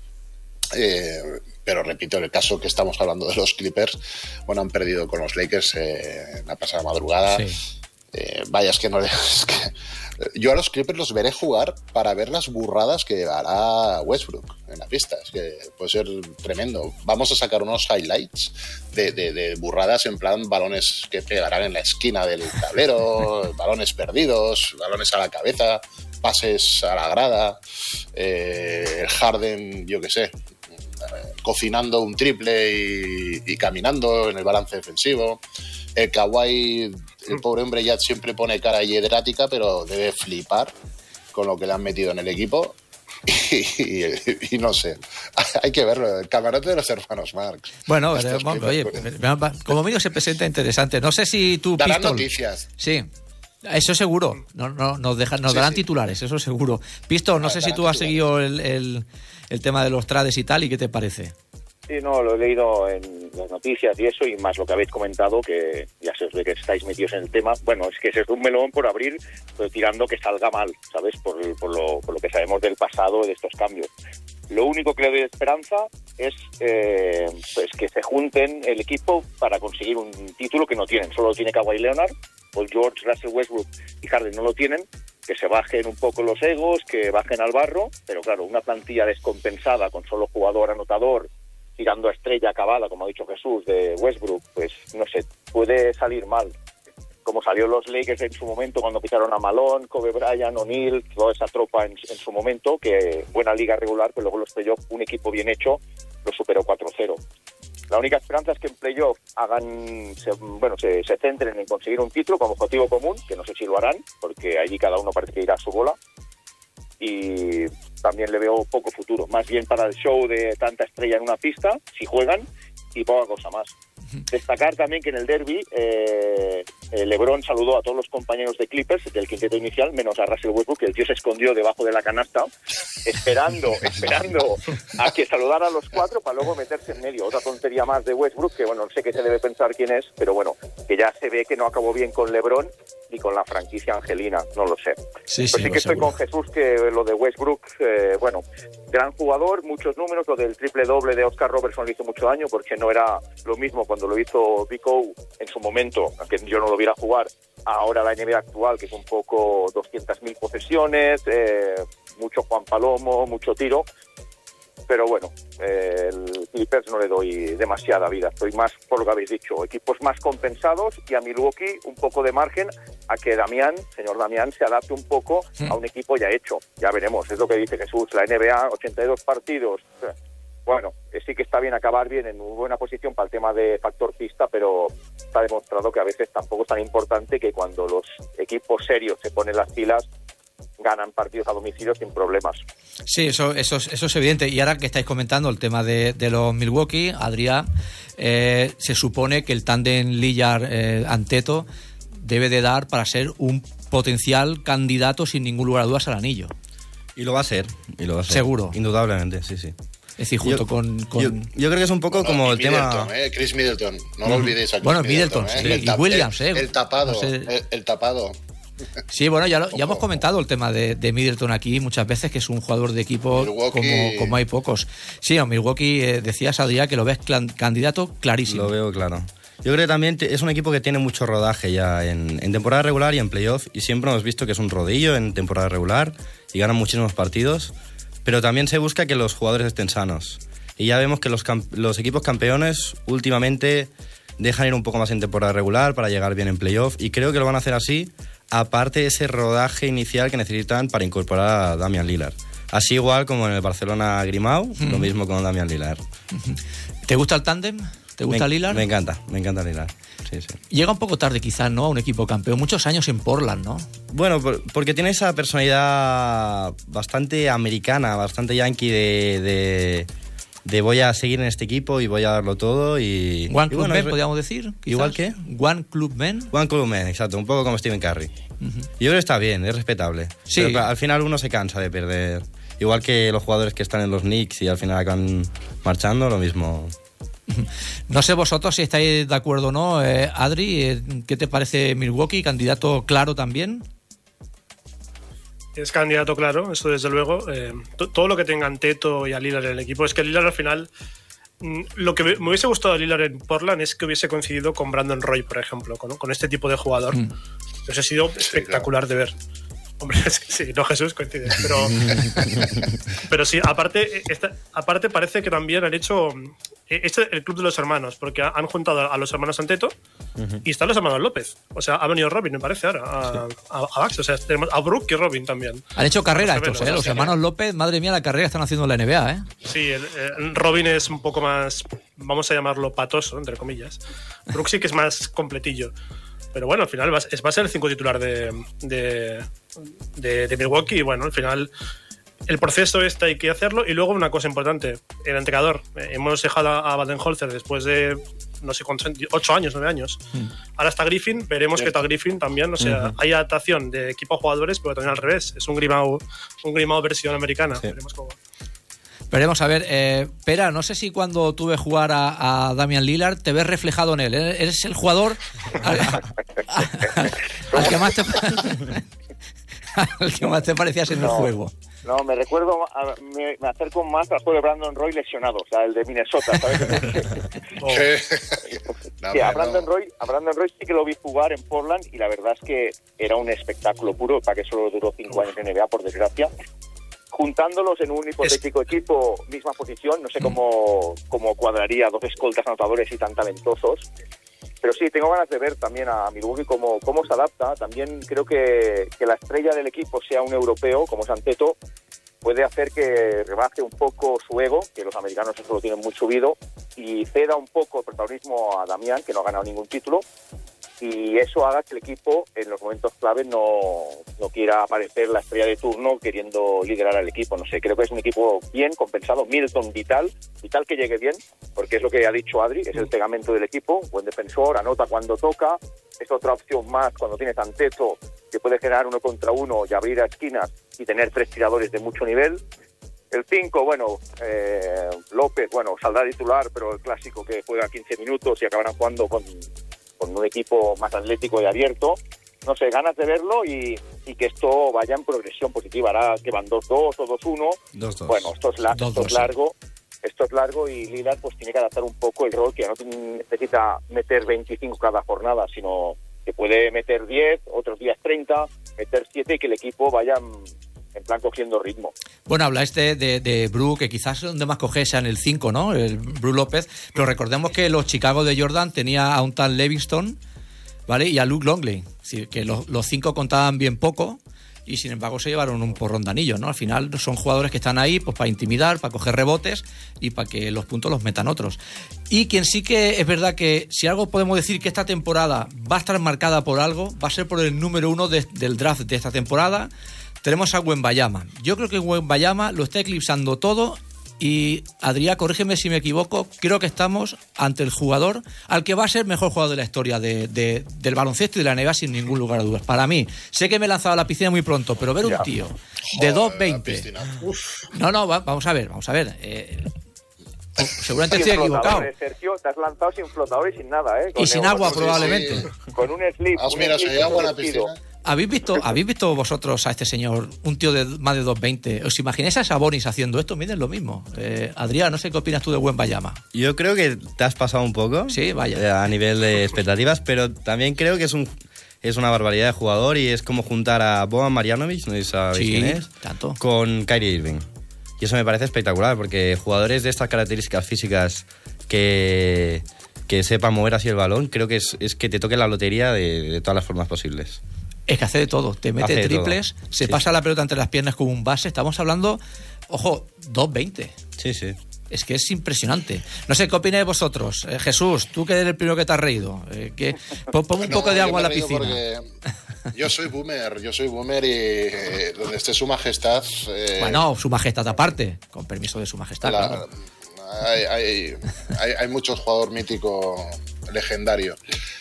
Eh, pero repito, en el caso que estamos hablando de los Clippers, bueno, han perdido con los Lakers eh, la pasada madrugada. Sí. Eh, vaya, es que no es que yo a los Clippers los veré jugar para ver las burradas que hará Westbrook en la pista. Es que puede ser tremendo. Vamos a sacar unos highlights de, de, de burradas en plan balones que pegarán en la esquina del tablero, balones perdidos, balones a la cabeza, pases a la grada, eh, el Harden, yo qué sé, cocinando un triple y, y caminando en el balance defensivo. El Kawhi, el pobre hombre ya siempre pone cara hiedrática, pero debe flipar con lo que le han metido en el equipo. Y, y, y no sé, hay que verlo, el camarote de los hermanos Marx. Bueno, eh, oye, como medio se presenta interesante. No sé si tú, darán Pistol, noticias. Sí, eso seguro. No, no, nos, dejan, nos sí, darán sí. titulares, eso seguro. Pistol, no ah, sé si tú has seguido el, el, el tema de los trades y tal, ¿y qué te parece? Sí, no, lo he leído en las noticias y eso, y más lo que habéis comentado, que ya se os ve que estáis metidos en el tema. Bueno, es que ese es un melón por abrir, pero tirando que salga mal, ¿sabes? Por, por, lo, por lo que sabemos del pasado de estos cambios. Lo único que le doy esperanza es eh, pues que se junten el equipo para conseguir un título que no tienen. Solo lo tiene Kawhi Leonard, Paul George, Russell Westbrook y Harden no lo tienen. Que se bajen un poco los egos, que bajen al barro, pero claro, una plantilla descompensada con solo jugador anotador, tirando a estrella acabada, como ha dicho Jesús, de Westbrook, pues no sé, puede salir mal. Como salió los Lakers en su momento cuando pisaron a Malone, Kobe Bryant, O'Neal, toda esa tropa en, en su momento, que buena liga regular, pero luego los playoffs, un equipo bien hecho, lo superó cuatro cero. La única esperanza es que en playoff hagan, se, bueno, se, se centren en conseguir un título como objetivo común, que no sé si lo harán, porque allí cada uno parece que irá a su bola. Y también le veo poco futuro, más bien para el show de tanta estrella en una pista, si juegan, y poca cosa más. Destacar también que en el derbi eh, LeBron saludó a todos los compañeros de Clippers del quinteto inicial, menos a Russell Westbrook, que el tío se escondió debajo de la canasta, esperando, esperando a que saludara a los cuatro para luego meterse en medio. Otra tontería más de Westbrook, que bueno, no sé qué se debe pensar quién es, pero bueno, que ya se ve que no acabó bien con LeBron ni con la franquicia angelina, no lo sé. Sí, sí, pero sí que estoy con Jesús, que lo de Westbrook, eh, bueno, gran jugador, muchos números, lo del triple doble de Oscar Robertson le hizo mucho daño, porque no era lo mismo cuando lo hizo Big O en su momento, aunque yo no lo viera jugar, ahora la N B A actual, que es un poco doscientas mil posesiones, eh, mucho Juan Palomo, mucho tiro, pero bueno, eh, el Clippers no le doy demasiada vida, estoy más por lo que habéis dicho, equipos más compensados, y a Milwaukee un poco de margen a que Damián, señor Damián, se adapte un poco a un equipo ya hecho, ya veremos, es lo que dice Jesús, la N B A, ochenta y dos partidos, bueno, sí que está bien acabar bien en muy buena posición para el tema de factor pista, pero está demostrado que a veces tampoco es tan importante, que cuando los equipos serios se ponen las pilas, ganan partidos a domicilio sin problemas. Sí, eso, eso, es, eso es evidente. Y ahora que estáis comentando el tema de, de los Milwaukee, Adrián, eh, se supone que el tándem Lillard-Anteto debe de dar para ser un potencial candidato sin ningún lugar a dudas al anillo. Y lo va a ser, y lo va a ser. Seguro. Indudablemente, sí, sí. Es decir, junto yo, con, con... Yo, yo creo que es un poco no, como el Middleton, tema... Eh, Chris Middleton, no lo olvidéis a Chris Bueno, Middleton, Middleton, sí, eh, y el, Williams, el, eh. el tapado, no sé. el, el tapado. Sí, bueno, ya, lo, ya hemos comentado el tema de, de Middleton aquí muchas veces, que es un jugador de equipo como, como hay pocos. Sí, a Milwaukee eh, decías, Adrián, que lo ves clan, candidato clarísimo. Lo veo claro. Yo creo que también es un equipo que tiene mucho rodaje ya en, en temporada regular y en playoff, y siempre hemos visto que es un rodillo en temporada regular y ganan muchísimos partidos, pero también se busca que los jugadores estén sanos. Y ya vemos que los, los equipos campeones últimamente dejan ir un poco más en temporada regular para llegar bien en playoff, y creo que lo van a hacer así, aparte de ese rodaje inicial que necesitan para incorporar a Damian Lillard. Así igual como en el Barcelona Grimau, mm. lo mismo con Damian Lillard. ¿Te gusta el tándem? ¿Te gusta me, Lillard? Me encanta, me encanta Lillard. Sí, sí. Llega un poco tarde quizás, ¿no? A un equipo campeón. Muchos años en Portland, ¿no? Bueno, por, porque tiene esa personalidad bastante americana, bastante yankee de... de de voy a seguir en este equipo y voy a darlo todo. Y One y Club bueno, Men, podríamos decir. Quizás. ¿Igual que? One Club Men. One Club Men, exacto, un poco como Stephen Curry. Uh-huh. Yo creo que está bien, es respetable. Sí. Pero al final uno se cansa de perder. Igual que los jugadores que están en los Knicks y al final acaban marchando, lo mismo. No sé vosotros si estáis de acuerdo o no. Eh, Adri, eh, ¿qué te parece Milwaukee? ¿Candidato claro también? Es candidato claro, eso desde luego. Eh, to- todo lo que tengan Teto y a Lillard en el equipo. Es que Lillard al final... Mm, lo que me, me hubiese gustado a Lillard en Portland es que hubiese coincidido con Brandon Roy, por ejemplo, con, con este tipo de jugador. Mm. Entonces ha sido sí, espectacular claro. de ver. Hombre, sí, no Jesús, coincide. Pero, pero sí, aparte, esta, aparte parece que también han hecho este el club de los hermanos, porque han juntado a los hermanos Anteto uh-huh. y están los hermanos López. O sea, ha venido Robin, me parece, ahora, a, sí. a, a Bax. O sea, tenemos a Brook y Robin también. Han hecho carrera estos, ve, ¿eh? Los hermanos López, madre mía, la carrera que están haciendo en la N B A, ¿eh? Sí, el, el Robin es un poco más, vamos a llamarlo patoso, entre comillas. Brook sí que es más completillo. Pero bueno, al final va, va a ser el cinco titular de, de, de, de Milwaukee. Y bueno, al final el proceso este hay que hacerlo. Y luego una cosa importante, el entrenador. Eh, hemos dejado a Baden-Holzer después de no sé cuántos, ocho años, nueve años. Mm. Ahora está Griffin, veremos sí. qué tal Griffin también. O sea, uh-huh. hay adaptación de equipo a jugadores, pero también al revés. Es un Grimau, un Grimau versión americana. Sí. Veremos cómo. Veremos, a ver, eh, Pera, no sé si cuando tuve jugar a, a Damian Lillard te ves reflejado en él. ¿Eres el jugador al, al, al que más te al que más te parecías en no, el juego? No, me recuerdo, a, me, me acerco más al juego de Brandon Roy lesionado, o sea, el de Minnesota, ¿sabes? oh. no, sí, a, Brandon no. Roy, a Brandon Roy sí que lo vi jugar en Portland y la verdad es que era un espectáculo puro, para que solo duró cinco años en N B A, por desgracia. Juntándolos en un hipotético es... equipo, misma posición, no sé cómo, cómo cuadraría dos escoltas anotadores y tan talentosos, pero sí, tengo ganas de ver también a Milwaukee cómo, cómo se adapta. También creo que, que la estrella del equipo sea un europeo, como es Anteto, puede hacer que rebaje un poco su ego, que los americanos eso lo tienen muy subido, y ceda un poco el protagonismo a Damián, que no ha ganado ningún título, y eso haga que el equipo en los momentos claves no, no quiera aparecer la estrella de turno queriendo liderar al equipo. No sé, creo que es un equipo bien compensado. Milton vital, vital que llegue bien, porque es lo que ha dicho Adri, es el pegamento del equipo, buen defensor, anota cuando toca, es otra opción más cuando tienes Anteto, que puede generar uno contra uno y abrir a esquinas y tener tres tiradores de mucho nivel. El cinco, bueno, eh, López, bueno, saldrá titular, pero el clásico que juega quince minutos y acabarán jugando con... con un equipo más atlético y abierto. No sé, ganas de verlo y, y que esto vaya en progresión positiva. Ahora que van dos dos o dos uno. dos dos. Bueno, esto es, la, dos, esto dos, es largo. Sí. Esto es largo y Lillard pues tiene que adaptar un poco el rol, que no necesita meter veinticinco cada jornada, sino que puede meter diez, otros días treinta, meter siete y que el equipo vaya en, en plan cogiendo ritmo. Bueno, habláis de, de, de Brook, que quizás donde más coge sea en el cinco, ¿no? El Brook López, pero recordemos que los Chicago de Jordan tenía a un tal Livingston, ¿vale? Y a Luke Longley, es decir, que los, los cinco contaban bien poco y sin embargo se llevaron un porrón de anillos, ¿no? Al final son jugadores que están ahí pues para intimidar, para coger rebotes y para que los puntos los metan otros. Y quien sí que es verdad que si algo podemos decir que esta temporada va a estar marcada por algo, va a ser por el número uno de, del draft de esta temporada. Tenemos a Wembanyama. Yo creo que Wembanyama lo está eclipsando todo y, Adrián, corrígeme si me equivoco, creo que estamos ante el jugador al que va a ser mejor jugador de la historia de, de, del baloncesto y de la N B A sin ningún lugar a dudas. Para mí, sé que me he lanzado a la piscina muy pronto, pero ver un tío de dos veinte... No, no, va, vamos a ver, vamos a ver. Eh, seguramente estoy equivocado. Sergio, te has lanzado sin flotador y sin nada, ¿eh? Con y sin agua, probablemente. Sí. Con un slip. Ah, mira, si hay agua en la piscina. ¿Habéis visto, ¿Habéis visto vosotros a este señor, un tío de más de dos veinte? ¿Os imagináis a Sabonis haciendo esto? Miden lo mismo. Eh, Adrián, no sé qué opinas tú de Wembanyama. Yo creo que te has pasado un poco. Sí, vaya. A nivel de expectativas, pero también creo que es un es una barbaridad de jugador y es como juntar a Boban Marjanovic, no sé si sabéis sí, quién es, tanto. Con Kyrie Irving. Y eso me parece espectacular, porque jugadores de estas características físicas que, que sepan mover así el balón, creo que es, es que te toque la lotería de, de todas las formas posibles. Es que hace de todo, te mete triples, todo. se sí. pasa la pelota entre las piernas como un base. Estamos hablando, ojo, dos veinte. Sí, sí. Es que es impresionante. No sé, ¿qué opináis vosotros? Eh, Jesús, tú que eres el primero que te has reído. Eh, que, pon, pon un no, poco de agua en la piscina. Yo soy boomer, yo soy boomer y eh, donde esté su majestad... Eh, bueno, su majestad aparte, con permiso de su majestad. La, claro. hay, hay, hay, hay muchos jugadores míticos legendarios.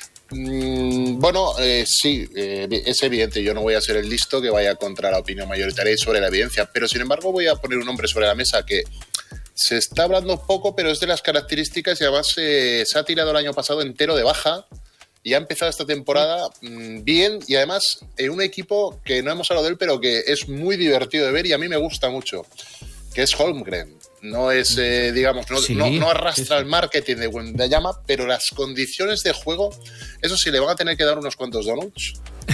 Mm, bueno, eh, sí, eh, es evidente, yo no voy a ser el listo que vaya contra la opinión mayoritaria sobre la evidencia, pero sin embargo voy a poner un nombre sobre la mesa que se está hablando poco, pero es de las características y además eh, se ha tirado el año pasado entero de baja y ha empezado esta temporada mmm, bien y además en un equipo que no hemos hablado de él, pero que es muy divertido de ver y a mí me gusta mucho, que es Holmgren. No es, eh, digamos, no, sí, no, no arrastra sí, sí. el marketing de Wembanyama, pero las condiciones de juego, eso sí, le van a tener que dar unos cuantos donuts.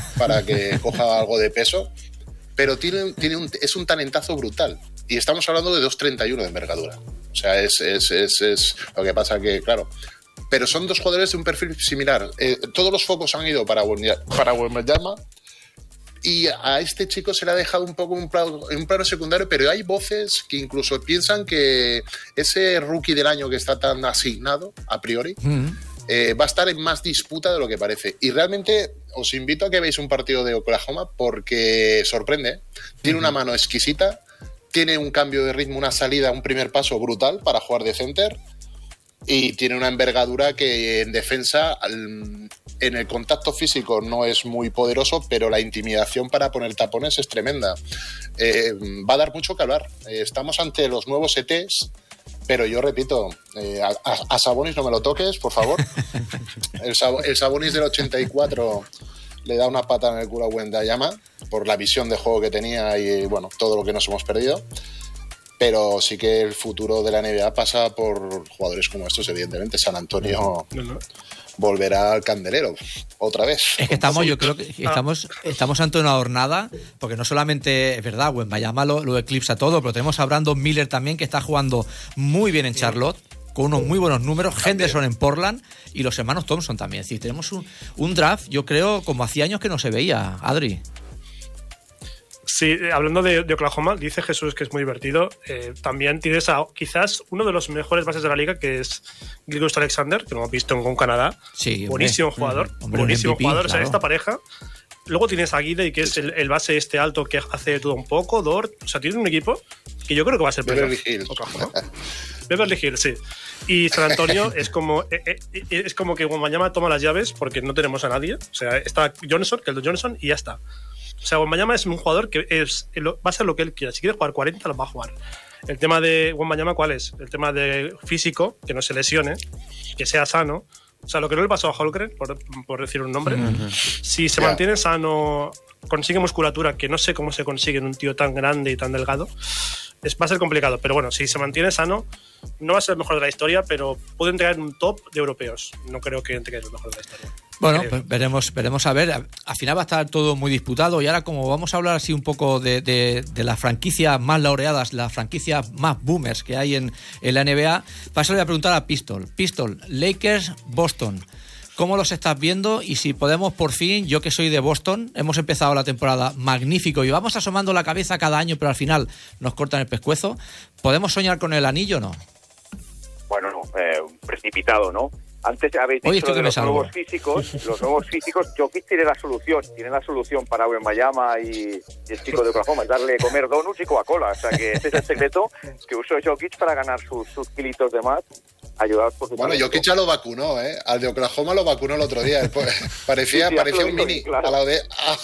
para que coja algo de peso, pero tiene, tiene un, es un talentazo brutal. Y estamos hablando de dos treinta y uno de envergadura. O sea, es, es, es, es lo que pasa que, claro... Pero son dos jugadores de un perfil similar. Eh, todos los focos han ido para Wembanyama y a este chico se le ha dejado un poco en un, plano, un plano secundario, pero hay voces que incluso piensan que ese rookie del año que está tan asignado, a priori, mm-hmm. eh, va a estar en más disputa de lo que parece. Y realmente os invito a que veáis un partido de Oklahoma porque sorprende. Tiene mm-hmm. una mano exquisita, tiene un cambio de ritmo, una salida, un primer paso brutal para jugar de center. Y tiene una envergadura que en defensa, en el contacto físico no es muy poderoso, pero la intimidación para poner tapones es tremenda. Eh, va a dar mucho que hablar. Eh, estamos ante los nuevos E Ts, pero yo repito, eh, a, a Sabonis no me lo toques, por favor. El, el Sabonis del ochenta y cuatro le da una pata en el culo a Wembanyama por la visión de juego que tenía y bueno, todo lo que nos hemos perdido. Pero sí que el futuro de la N B A pasa por jugadores como estos, evidentemente. San Antonio no, no. volverá al candelero otra vez. Es que estamos, yo creo que estamos, estamos ante una jornada, porque no solamente es verdad, Wembanyama lo, lo eclipsa todo, pero tenemos a Brandon Miller también, que está jugando muy bien en Charlotte, con unos muy buenos números, también. Henderson en Portland y los hermanos Thompson también. Es decir, tenemos un, un draft, yo creo, como hacía años que no se veía, Adri. Sí, hablando de, de Oklahoma, dice Jesús que es muy divertido. Eh, también tienes a quizás uno de los mejores bases de la liga, que es Gilgeous-Alexander, que lo hemos visto con Canadá. Sí, buenísimo hombre, jugador. Hombre, buenísimo M V P, jugador. Claro. O sea, esta pareja. Luego tienes a Guide, que es el, el base este alto que hace todo un poco. Dort. O sea, tiene un equipo que yo creo que va a ser Beverly Hills. Oklahoma. Beverly Hills, sí. Y San Antonio es como eh, eh, es como que Wembanyama toma las llaves porque no tenemos a nadie. O sea, está Johnson, Keldon Johnson, y ya está. O sea, Wembanyama es un jugador que es, va a ser lo que él quiera. Si quiere jugar cuarenta, lo va a jugar. El tema de Wembanyama, ¿cuál es? El tema de físico, que no se lesione, que sea sano. O sea, lo que no le pasó a Holmgren, por, por decir un nombre. Uh-huh. Si se yeah. mantiene sano, consigue musculatura, que no sé cómo se consigue en un tío tan grande y tan delgado, es, va a ser complicado. Pero bueno, si se mantiene sano, no va a ser el mejor de la historia, pero puede entregar un top de europeos. No creo que entregue el mejor de la historia. Bueno, pues veremos, veremos a ver. Al final va a estar todo muy disputado y ahora como vamos a hablar así un poco de, de, de las franquicias más laureadas, las franquicias más boomers que hay en, en la N B A, paso a preguntar a Pistol. Pistol, Lakers, Boston. ¿Cómo los estás viendo? Y si podemos por fin, yo que soy de Boston, hemos empezado la temporada magnífico y vamos asomando la cabeza cada año, pero al final nos cortan el pescuezo. ¿Podemos soñar con el anillo o no? Bueno, no, eh, precipitado, ¿no? Antes habéis dicho Oye, de los nuevos algo. físicos, los nuevos físicos, Jokic tiene la solución, tiene la solución para Wembanyama y, y el chico de Oklahoma, es darle comer donuts y Coca-Cola, o sea que ese es el secreto que usó Jokic para ganar sus, sus kilitos de más, ayudados por su Bueno, talento. Jokic ya lo vacunó, ¿eh? Al de Oklahoma lo vacunó el otro día, parecía, sí, sí, parecía un mini, claro. al lado de,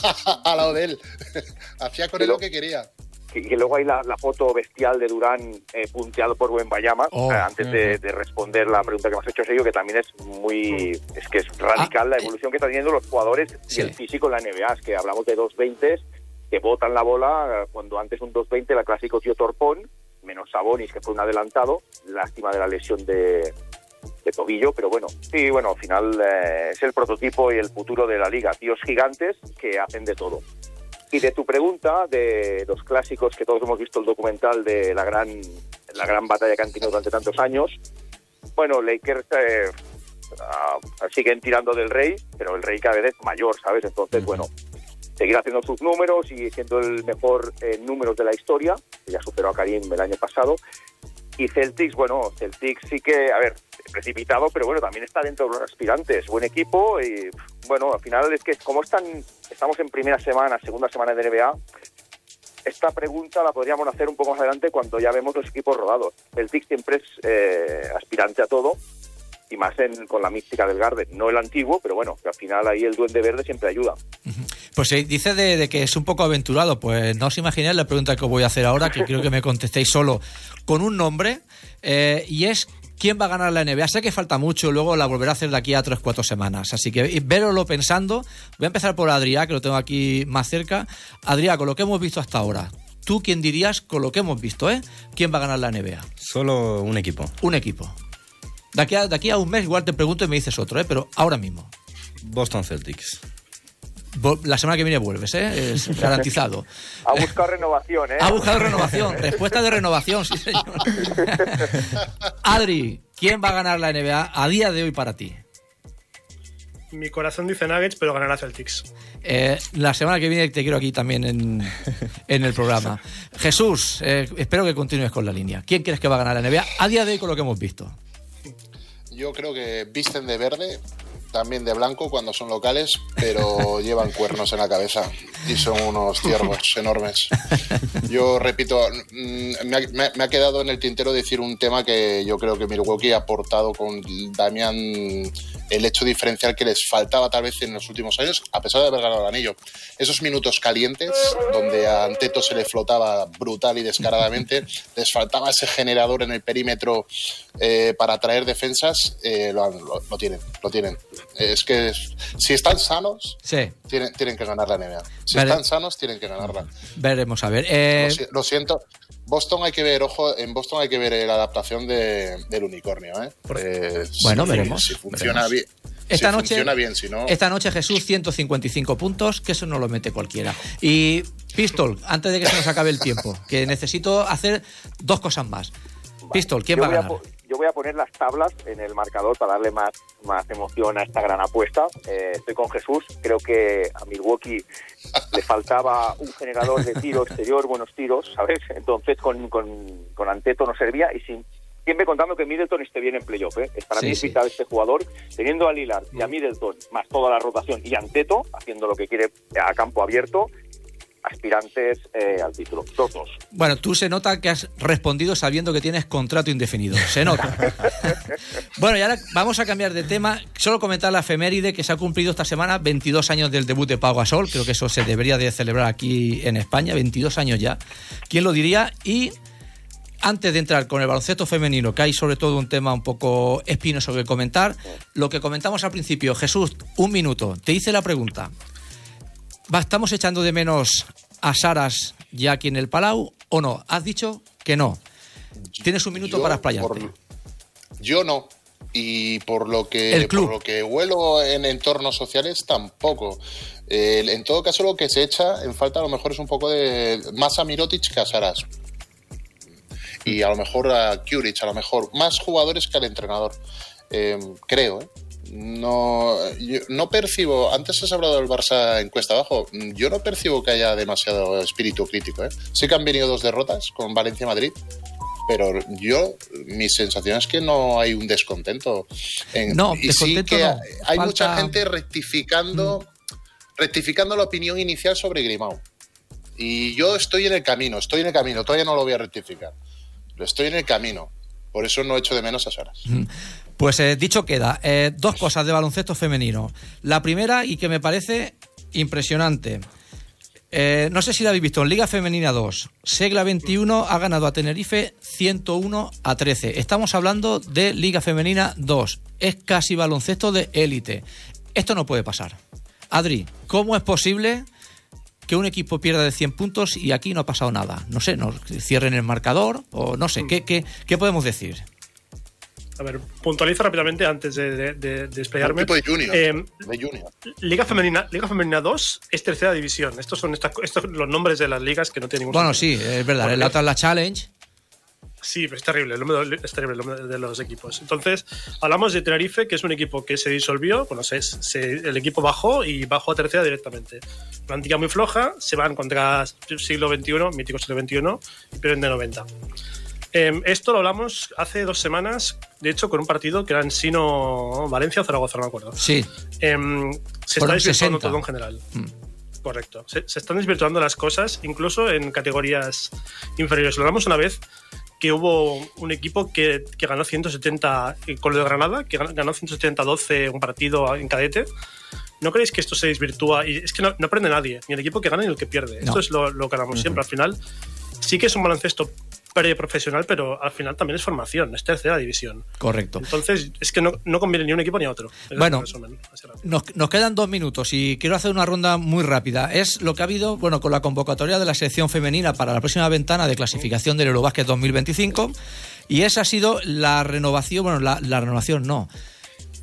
al lado de él, hacía con él lo que quería. Y luego hay la, la foto bestial de Durán eh, punteado por Wembanyama, oh, eh, antes uh-huh. de, de responder la pregunta que me has hecho, Sergio, que también es muy es que es radical ah, la evolución eh, que están teniendo los jugadores sí. y el físico en la N B A. Es que hablamos de dos veinte que botan la bola cuando antes un dos veinte era el clásico tío torpón, menos Sabonis, que fue un adelantado, lástima de la lesión de, de tobillo, pero bueno, sí, bueno, al final eh, es el prototipo y el futuro de la liga, tíos gigantes que hacen de todo. Y de tu pregunta, de los clásicos que todos hemos visto el documental de la gran la gran batalla que han tenido durante tantos años, bueno, Lakers eh, uh, siguen tirando del Rey, pero el Rey cada vez es mayor, ¿sabes? Entonces, uh-huh. bueno, seguir haciendo sus números y siendo el mejor eh, números de la historia, que ya superó a Karim el año pasado. Y Celtics, bueno, Celtics sí que, a ver, precipitado, pero bueno, también está dentro de los aspirantes. Buen equipo y, bueno, al final es que como están, estamos en primera semana, segunda semana de N B A, esta pregunta la podríamos hacer un poco más adelante cuando ya vemos los equipos rodados. Celtics siempre es eh, aspirante a todo y más en, con la mística del Garden. No el antiguo, pero bueno, que al final ahí el Duende Verde siempre ayuda. Pues se dice de, de que es un poco aventurado, pues no os imagináis la pregunta que os voy a hacer ahora, que quiero que me contestéis solo con un nombre, eh, y es ¿quién va a ganar la N B A? Sé que falta mucho, luego la volveré a hacer de aquí a tres, cuatro semanas, así que véroslo pensando. Voy a empezar por Adrià, que lo tengo aquí más cerca. Adrià, con lo que hemos visto hasta ahora, ¿tú quién dirías, con lo que hemos visto, eh? ¿quién va a ganar la N B A? Solo un equipo. Un equipo. De aquí a, de aquí a un mes igual te pregunto y me dices otro, ¿eh? Pero ahora mismo. Boston Celtics. La semana que viene vuelves, ¿eh? Es garantizado. Ha buscado renovación, ¿eh? Ha buscado renovación. Respuesta de renovación, sí, señor. Adri, ¿quién va a ganar la N B A a día de hoy para ti? Mi corazón dice Nuggets, pero ganará Celtics. Eh, la semana que viene te quiero aquí también en, en el programa. Jesús, eh, espero que continúes con la línea. ¿Quién crees que va a ganar la N B A a día de hoy con lo que hemos visto? Yo creo que visten de verde, también de blanco cuando son locales, pero llevan cuernos en la cabeza y son unos ciervos enormes. Yo repito, me ha, me ha quedado en el tintero decir un tema que yo creo que Milwaukee ha aportado con Damian, el hecho diferencial que les faltaba tal vez en los últimos años, a pesar de haber ganado el anillo. Esos minutos calientes, donde a Antetokounmpo se le flotaba brutal y descaradamente, les faltaba ese generador en el perímetro eh, para atraer defensas, eh, lo, lo, lo tienen, lo tienen. Es que si están sanos, sí. tienen, tienen que ganar la N B A. Si vale. están sanos, tienen que ganarla. Veremos, a ver. Eh... Lo, lo siento. Boston hay que ver, ojo, en Boston hay que ver la adaptación de, del unicornio, ¿eh? eh bueno, si, veremos. Si funciona veremos. bien. Esta, si noche, funciona bien, si no... esta noche Jesús, ciento cincuenta y cinco puntos, que eso no lo mete cualquiera. Y Pistol, antes de que se nos acabe el tiempo, que necesito hacer dos cosas más. Vale. Pistol, ¿quién yo va a ganar? A yo voy a poner las tablas en el marcador para darle más, más emoción a esta gran apuesta. Eh, estoy con Jesús, creo que a Milwaukee le faltaba un generador de tiro exterior, buenos tiros, ¿sabes? Entonces con, con, con Antetokounmpo no servía y sin... Siempre contando que Middleton esté bien en playoff, ¿eh? Para sí, mí es vital sí. este jugador, teniendo a Lillard y a Middleton, más toda la rotación, y Antetokounmpo, haciendo lo que quiere a campo abierto, aspirantes eh, al título. Dos, dos. Bueno, tú se nota que has respondido sabiendo que tienes contrato indefinido. Se nota. Bueno, y ahora vamos a cambiar de tema. Solo comentar la efeméride que se ha cumplido esta semana, veintidós años del debut de Pau Gasol. Creo que eso se debería de celebrar aquí en España, veintidós años ya. ¿Quién lo diría? Y... antes de entrar con el baloncesto femenino, que hay sobre todo un tema un poco espinoso que comentar, lo que comentamos al principio, Jesús, un minuto, te hice la pregunta. ¿Estamos echando de menos a Saras ya aquí en el Palau o no? Has dicho que no. Tienes un minuto yo, para explayarte. Por, yo no. Y por lo que el club. por lo que huelo en entornos sociales tampoco. Eh, en todo caso, lo que se echa en falta a lo mejor es un poco de más a Mirotic que a Saras. Y a lo mejor a Kuric, a lo mejor más jugadores que al entrenador. Eh, creo, ¿eh? No, yo no percibo, antes has hablado del Barça encuesta abajo, yo no percibo que haya demasiado espíritu crítico, ¿eh? Sí que han venido dos derrotas con Valencia y Madrid, pero yo, mi sensación es que no hay un descontento. En, no, y descontento sí que no. hay Falta... mucha gente rectificando, mm. rectificando la opinión inicial sobre Grimau. Y yo estoy en el camino, estoy en el camino, todavía no lo voy a rectificar. Estoy en el camino, por eso no echo de menos a Saras. Pues eh, dicho queda, eh, dos cosas de baloncesto femenino. La primera, y que me parece impresionante, eh, no sé si la habéis visto, en Liga Femenina dos, Segla veintiuno ha ganado a Tenerife ciento uno a trece. Estamos hablando de Liga Femenina dos, es casi baloncesto de élite. Esto no puede pasar. Adri, ¿cómo es posible que un equipo pierda de cien puntos y aquí no ha pasado nada? No sé, nos cierren el marcador o no sé, ¿qué, qué, qué podemos decir? A ver, puntualizo rápidamente antes de, de, de, de desplegarme. Un tipo de junior, eh, de junior. Liga Femenina, Liga Femenina dos es tercera división. Estos son estas, estos los nombres de las ligas que no tienen ningún Bueno, sentido. sí, es verdad. Bueno, la otra es la Challenge. Sí, pero es terrible, el nombre, es terrible el nombre de los equipos. Entonces, hablamos de Tenerife, que es un equipo que se disolvió. Bueno, se, se, el equipo bajó y bajó a tercera directamente. Una plantilla muy floja, se van contra siglo veintiuno, mítico siglo veintiuno, y pierden de noventa. Eh, esto lo hablamos hace dos semanas, de hecho, con un partido que era en Sino Valencia o Zaragoza, no me acuerdo. Sí. Eh, se está desvirtuando todo en general. Mm. Correcto. Se, se están desvirtuando las cosas, incluso en categorías inferiores. Lo hablamos una vez que hubo un equipo que, que ganó ciento setenta con lo de Granada, que ganó ciento setenta a doce un partido en cadete. ¿No creéis que esto se desvirtúa? Y es que no, no aprende nadie, ni el equipo que gana ni el que pierde. No. Esto es lo, lo que hablamos uh-huh. siempre. Al final, sí que es un baloncesto profesional, pero al final también es formación, es tercera división. Correcto. Entonces, es que no, no conviene ni un equipo ni a otro. Bueno, nos, nos quedan dos minutos y quiero hacer una ronda muy rápida. Es lo que ha habido, bueno, con la convocatoria de la selección femenina para la próxima ventana de clasificación del Eurobásquet dos mil veinticinco, y esa ha sido la renovación, bueno, la, la renovación no.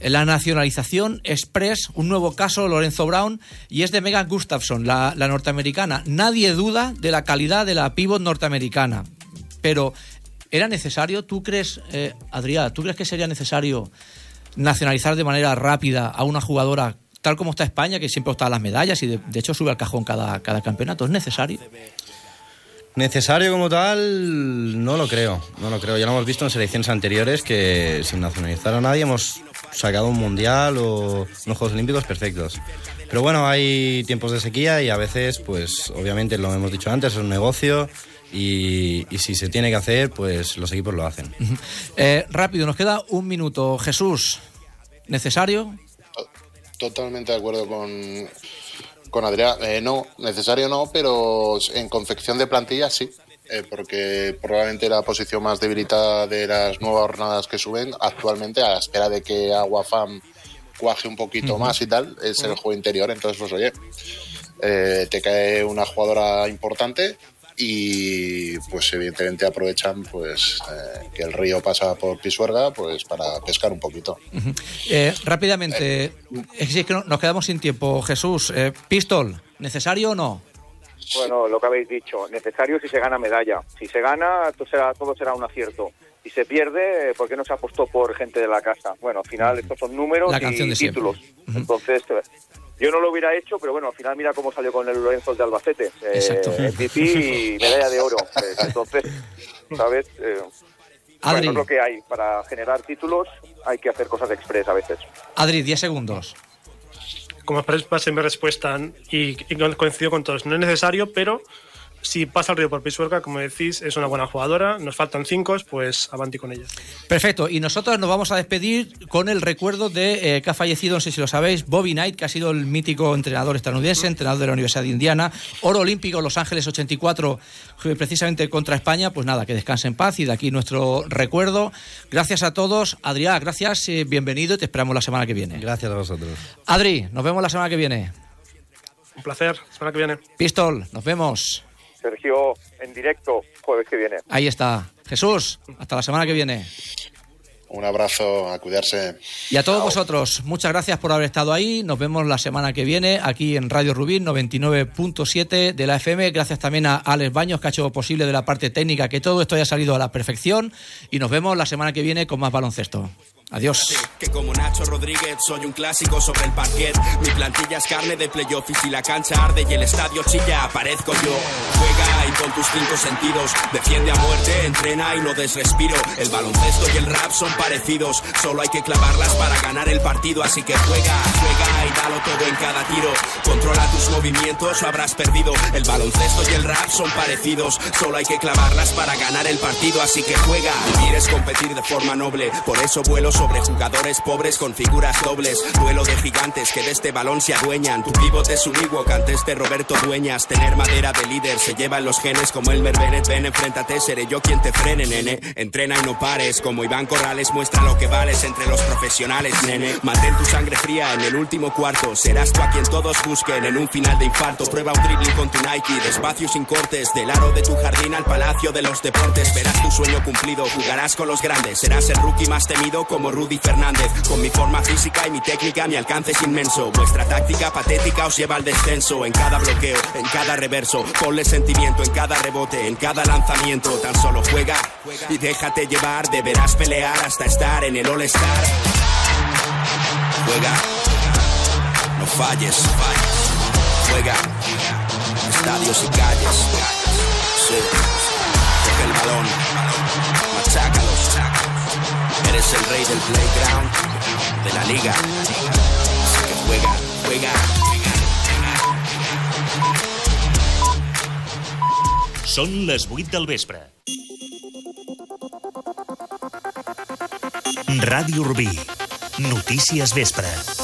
la nacionalización express, un nuevo caso, Lorenzo Brown, y es de Megan Gustafson, la, la norteamericana. Nadie duda de la calidad de la pívot norteamericana, pero ¿era necesario? ¿Tú crees, eh, Adrià, tú crees que sería necesario nacionalizar de manera rápida a una jugadora tal como está España, que siempre opta a las medallas y de, de hecho sube al cajón cada, cada campeonato? ¿Es necesario? Necesario como tal, no lo creo, no lo creo. Ya lo hemos visto en selecciones anteriores que sin nacionalizar a nadie hemos sacado un mundial o unos Juegos Olímpicos perfectos. Pero bueno, hay tiempos de sequía y a veces, pues obviamente lo hemos dicho antes, es un negocio y, y si se tiene que hacer, pues los equipos lo hacen. Uh-huh. Eh, rápido, nos queda un minuto. Jesús, ¿necesario? Totalmente de acuerdo con... Con Adrià, eh, no, necesario no, pero en confección de plantilla sí, eh, porque probablemente la posición más debilitada de las nuevas jornadas que suben actualmente, a la espera de que Aguafam cuaje un poquito uh-huh. más y tal, es uh-huh. el juego interior. Entonces, pues oye, eh, te cae una jugadora importante y pues evidentemente aprovechan pues eh, que el río pasa por Pisuerga pues para pescar un poquito. Uh-huh. eh, rápidamente, eh, es que nos quedamos sin tiempo, Jesús. eh, Pistol, ¿necesario o no? Bueno, lo que habéis dicho, necesario si se gana medalla. Si se gana, todo será, todo será un acierto. Si se pierde, ¿por qué no se apostó por gente de la casa? Bueno, al final estos son números y títulos. Uh-huh. Entonces, yo no lo hubiera hecho, pero bueno, al final mira cómo salió con el Lorenzo de Albacete. Exacto. Eh, M V P y medalla de oro. Eh, entonces, ¿sabes? Eh, bueno, es lo que hay. Para generar títulos hay que hacer cosas express a veces. Adri, diez segundos. Como base mi respuesta, y, y coincido con todos, no es necesario, pero si pasa el río por Pisuerga, como decís, es una buena jugadora, nos faltan cinco, pues avanti con ella. Perfecto, y nosotros nos vamos a despedir con el recuerdo de eh, que ha fallecido, no sé si lo sabéis, Bobby Knight, que ha sido el mítico entrenador estadounidense, entrenador de la Universidad de Indiana, oro olímpico Los Ángeles ochenta y cuatro, precisamente contra España. Pues nada, que descanse en paz y de aquí nuestro recuerdo. Gracias a todos. Adrià, gracias, eh, bienvenido y te esperamos la semana que viene. Gracias a vosotros. Adri, nos vemos la semana que viene. Un placer, semana que viene. Pistol, nos vemos. Sergio, en directo, jueves que viene. Ahí está. Jesús, hasta la semana que viene. Un abrazo, a cuidarse. Y a todos Chao. Vosotros, muchas gracias por haber estado ahí. Nos vemos la semana que viene aquí en Radio Rubín noventa y nueve punto siete de la F M. Gracias también a Alex Baños, que ha hecho posible de la parte técnica que todo esto haya salido a la perfección. Y nos vemos la semana que viene con más baloncesto. Adiós. Que como Nacho Rodríguez soy un clásico sobre el parquet. Mi plantilla es carne de playoff y si la cancha arde y el estadio chilla, aparezco yo. Juega y con tus cinco sentidos, defiende a muerte, entrena y no des respiro. El baloncesto y el rap son parecidos, solo hay que clavarlas para ganar el partido. Así que juega, juega y dalo todo en cada tiro. Controla tus movimientos o habrás perdido. El baloncesto y el rap son parecidos, solo hay que clavarlas para ganar el partido. Así que juega. Vivir es competir de forma noble, por eso vuelo sobre jugadores pobres con figuras dobles. Duelo de gigantes que de este balón se adueñan. Tu pivote es un Ewok antes de Roberto Dueñas. Tener madera de líder se lleva en los genes como Elmer Bennett. Ven, enfréntate, seré yo quien te frene, nene. Entrena y no pares, como Iván Corrales. Muestra lo que vales entre los profesionales, nene. Mantén tu sangre fría en el último cuarto. Serás tú a quien todos busquen en un final de infarto. Prueba un dribbling con tu Nike, despacio sin cortes. Del aro de tu jardín al palacio de los deportes. Verás tu sueño cumplido, jugarás con los grandes. Serás el rookie más temido como Rudy Fernández. Con mi forma física y mi técnica mi alcance es inmenso. Vuestra táctica patética os lleva al descenso. En cada bloqueo, en cada reverso, ponle sentimiento en cada rebote, en cada lanzamiento. Tan solo juega y déjate llevar. Deberás pelear hasta estar en el All-Star. Juega, no falles. Juega, estadios y calles. Sí, coge el balón, machácalos. Eres el rey del playground, de la liga. Así que juega, juega. Són les vuit del vespre. Ràdio Rubí. Notícies vespre.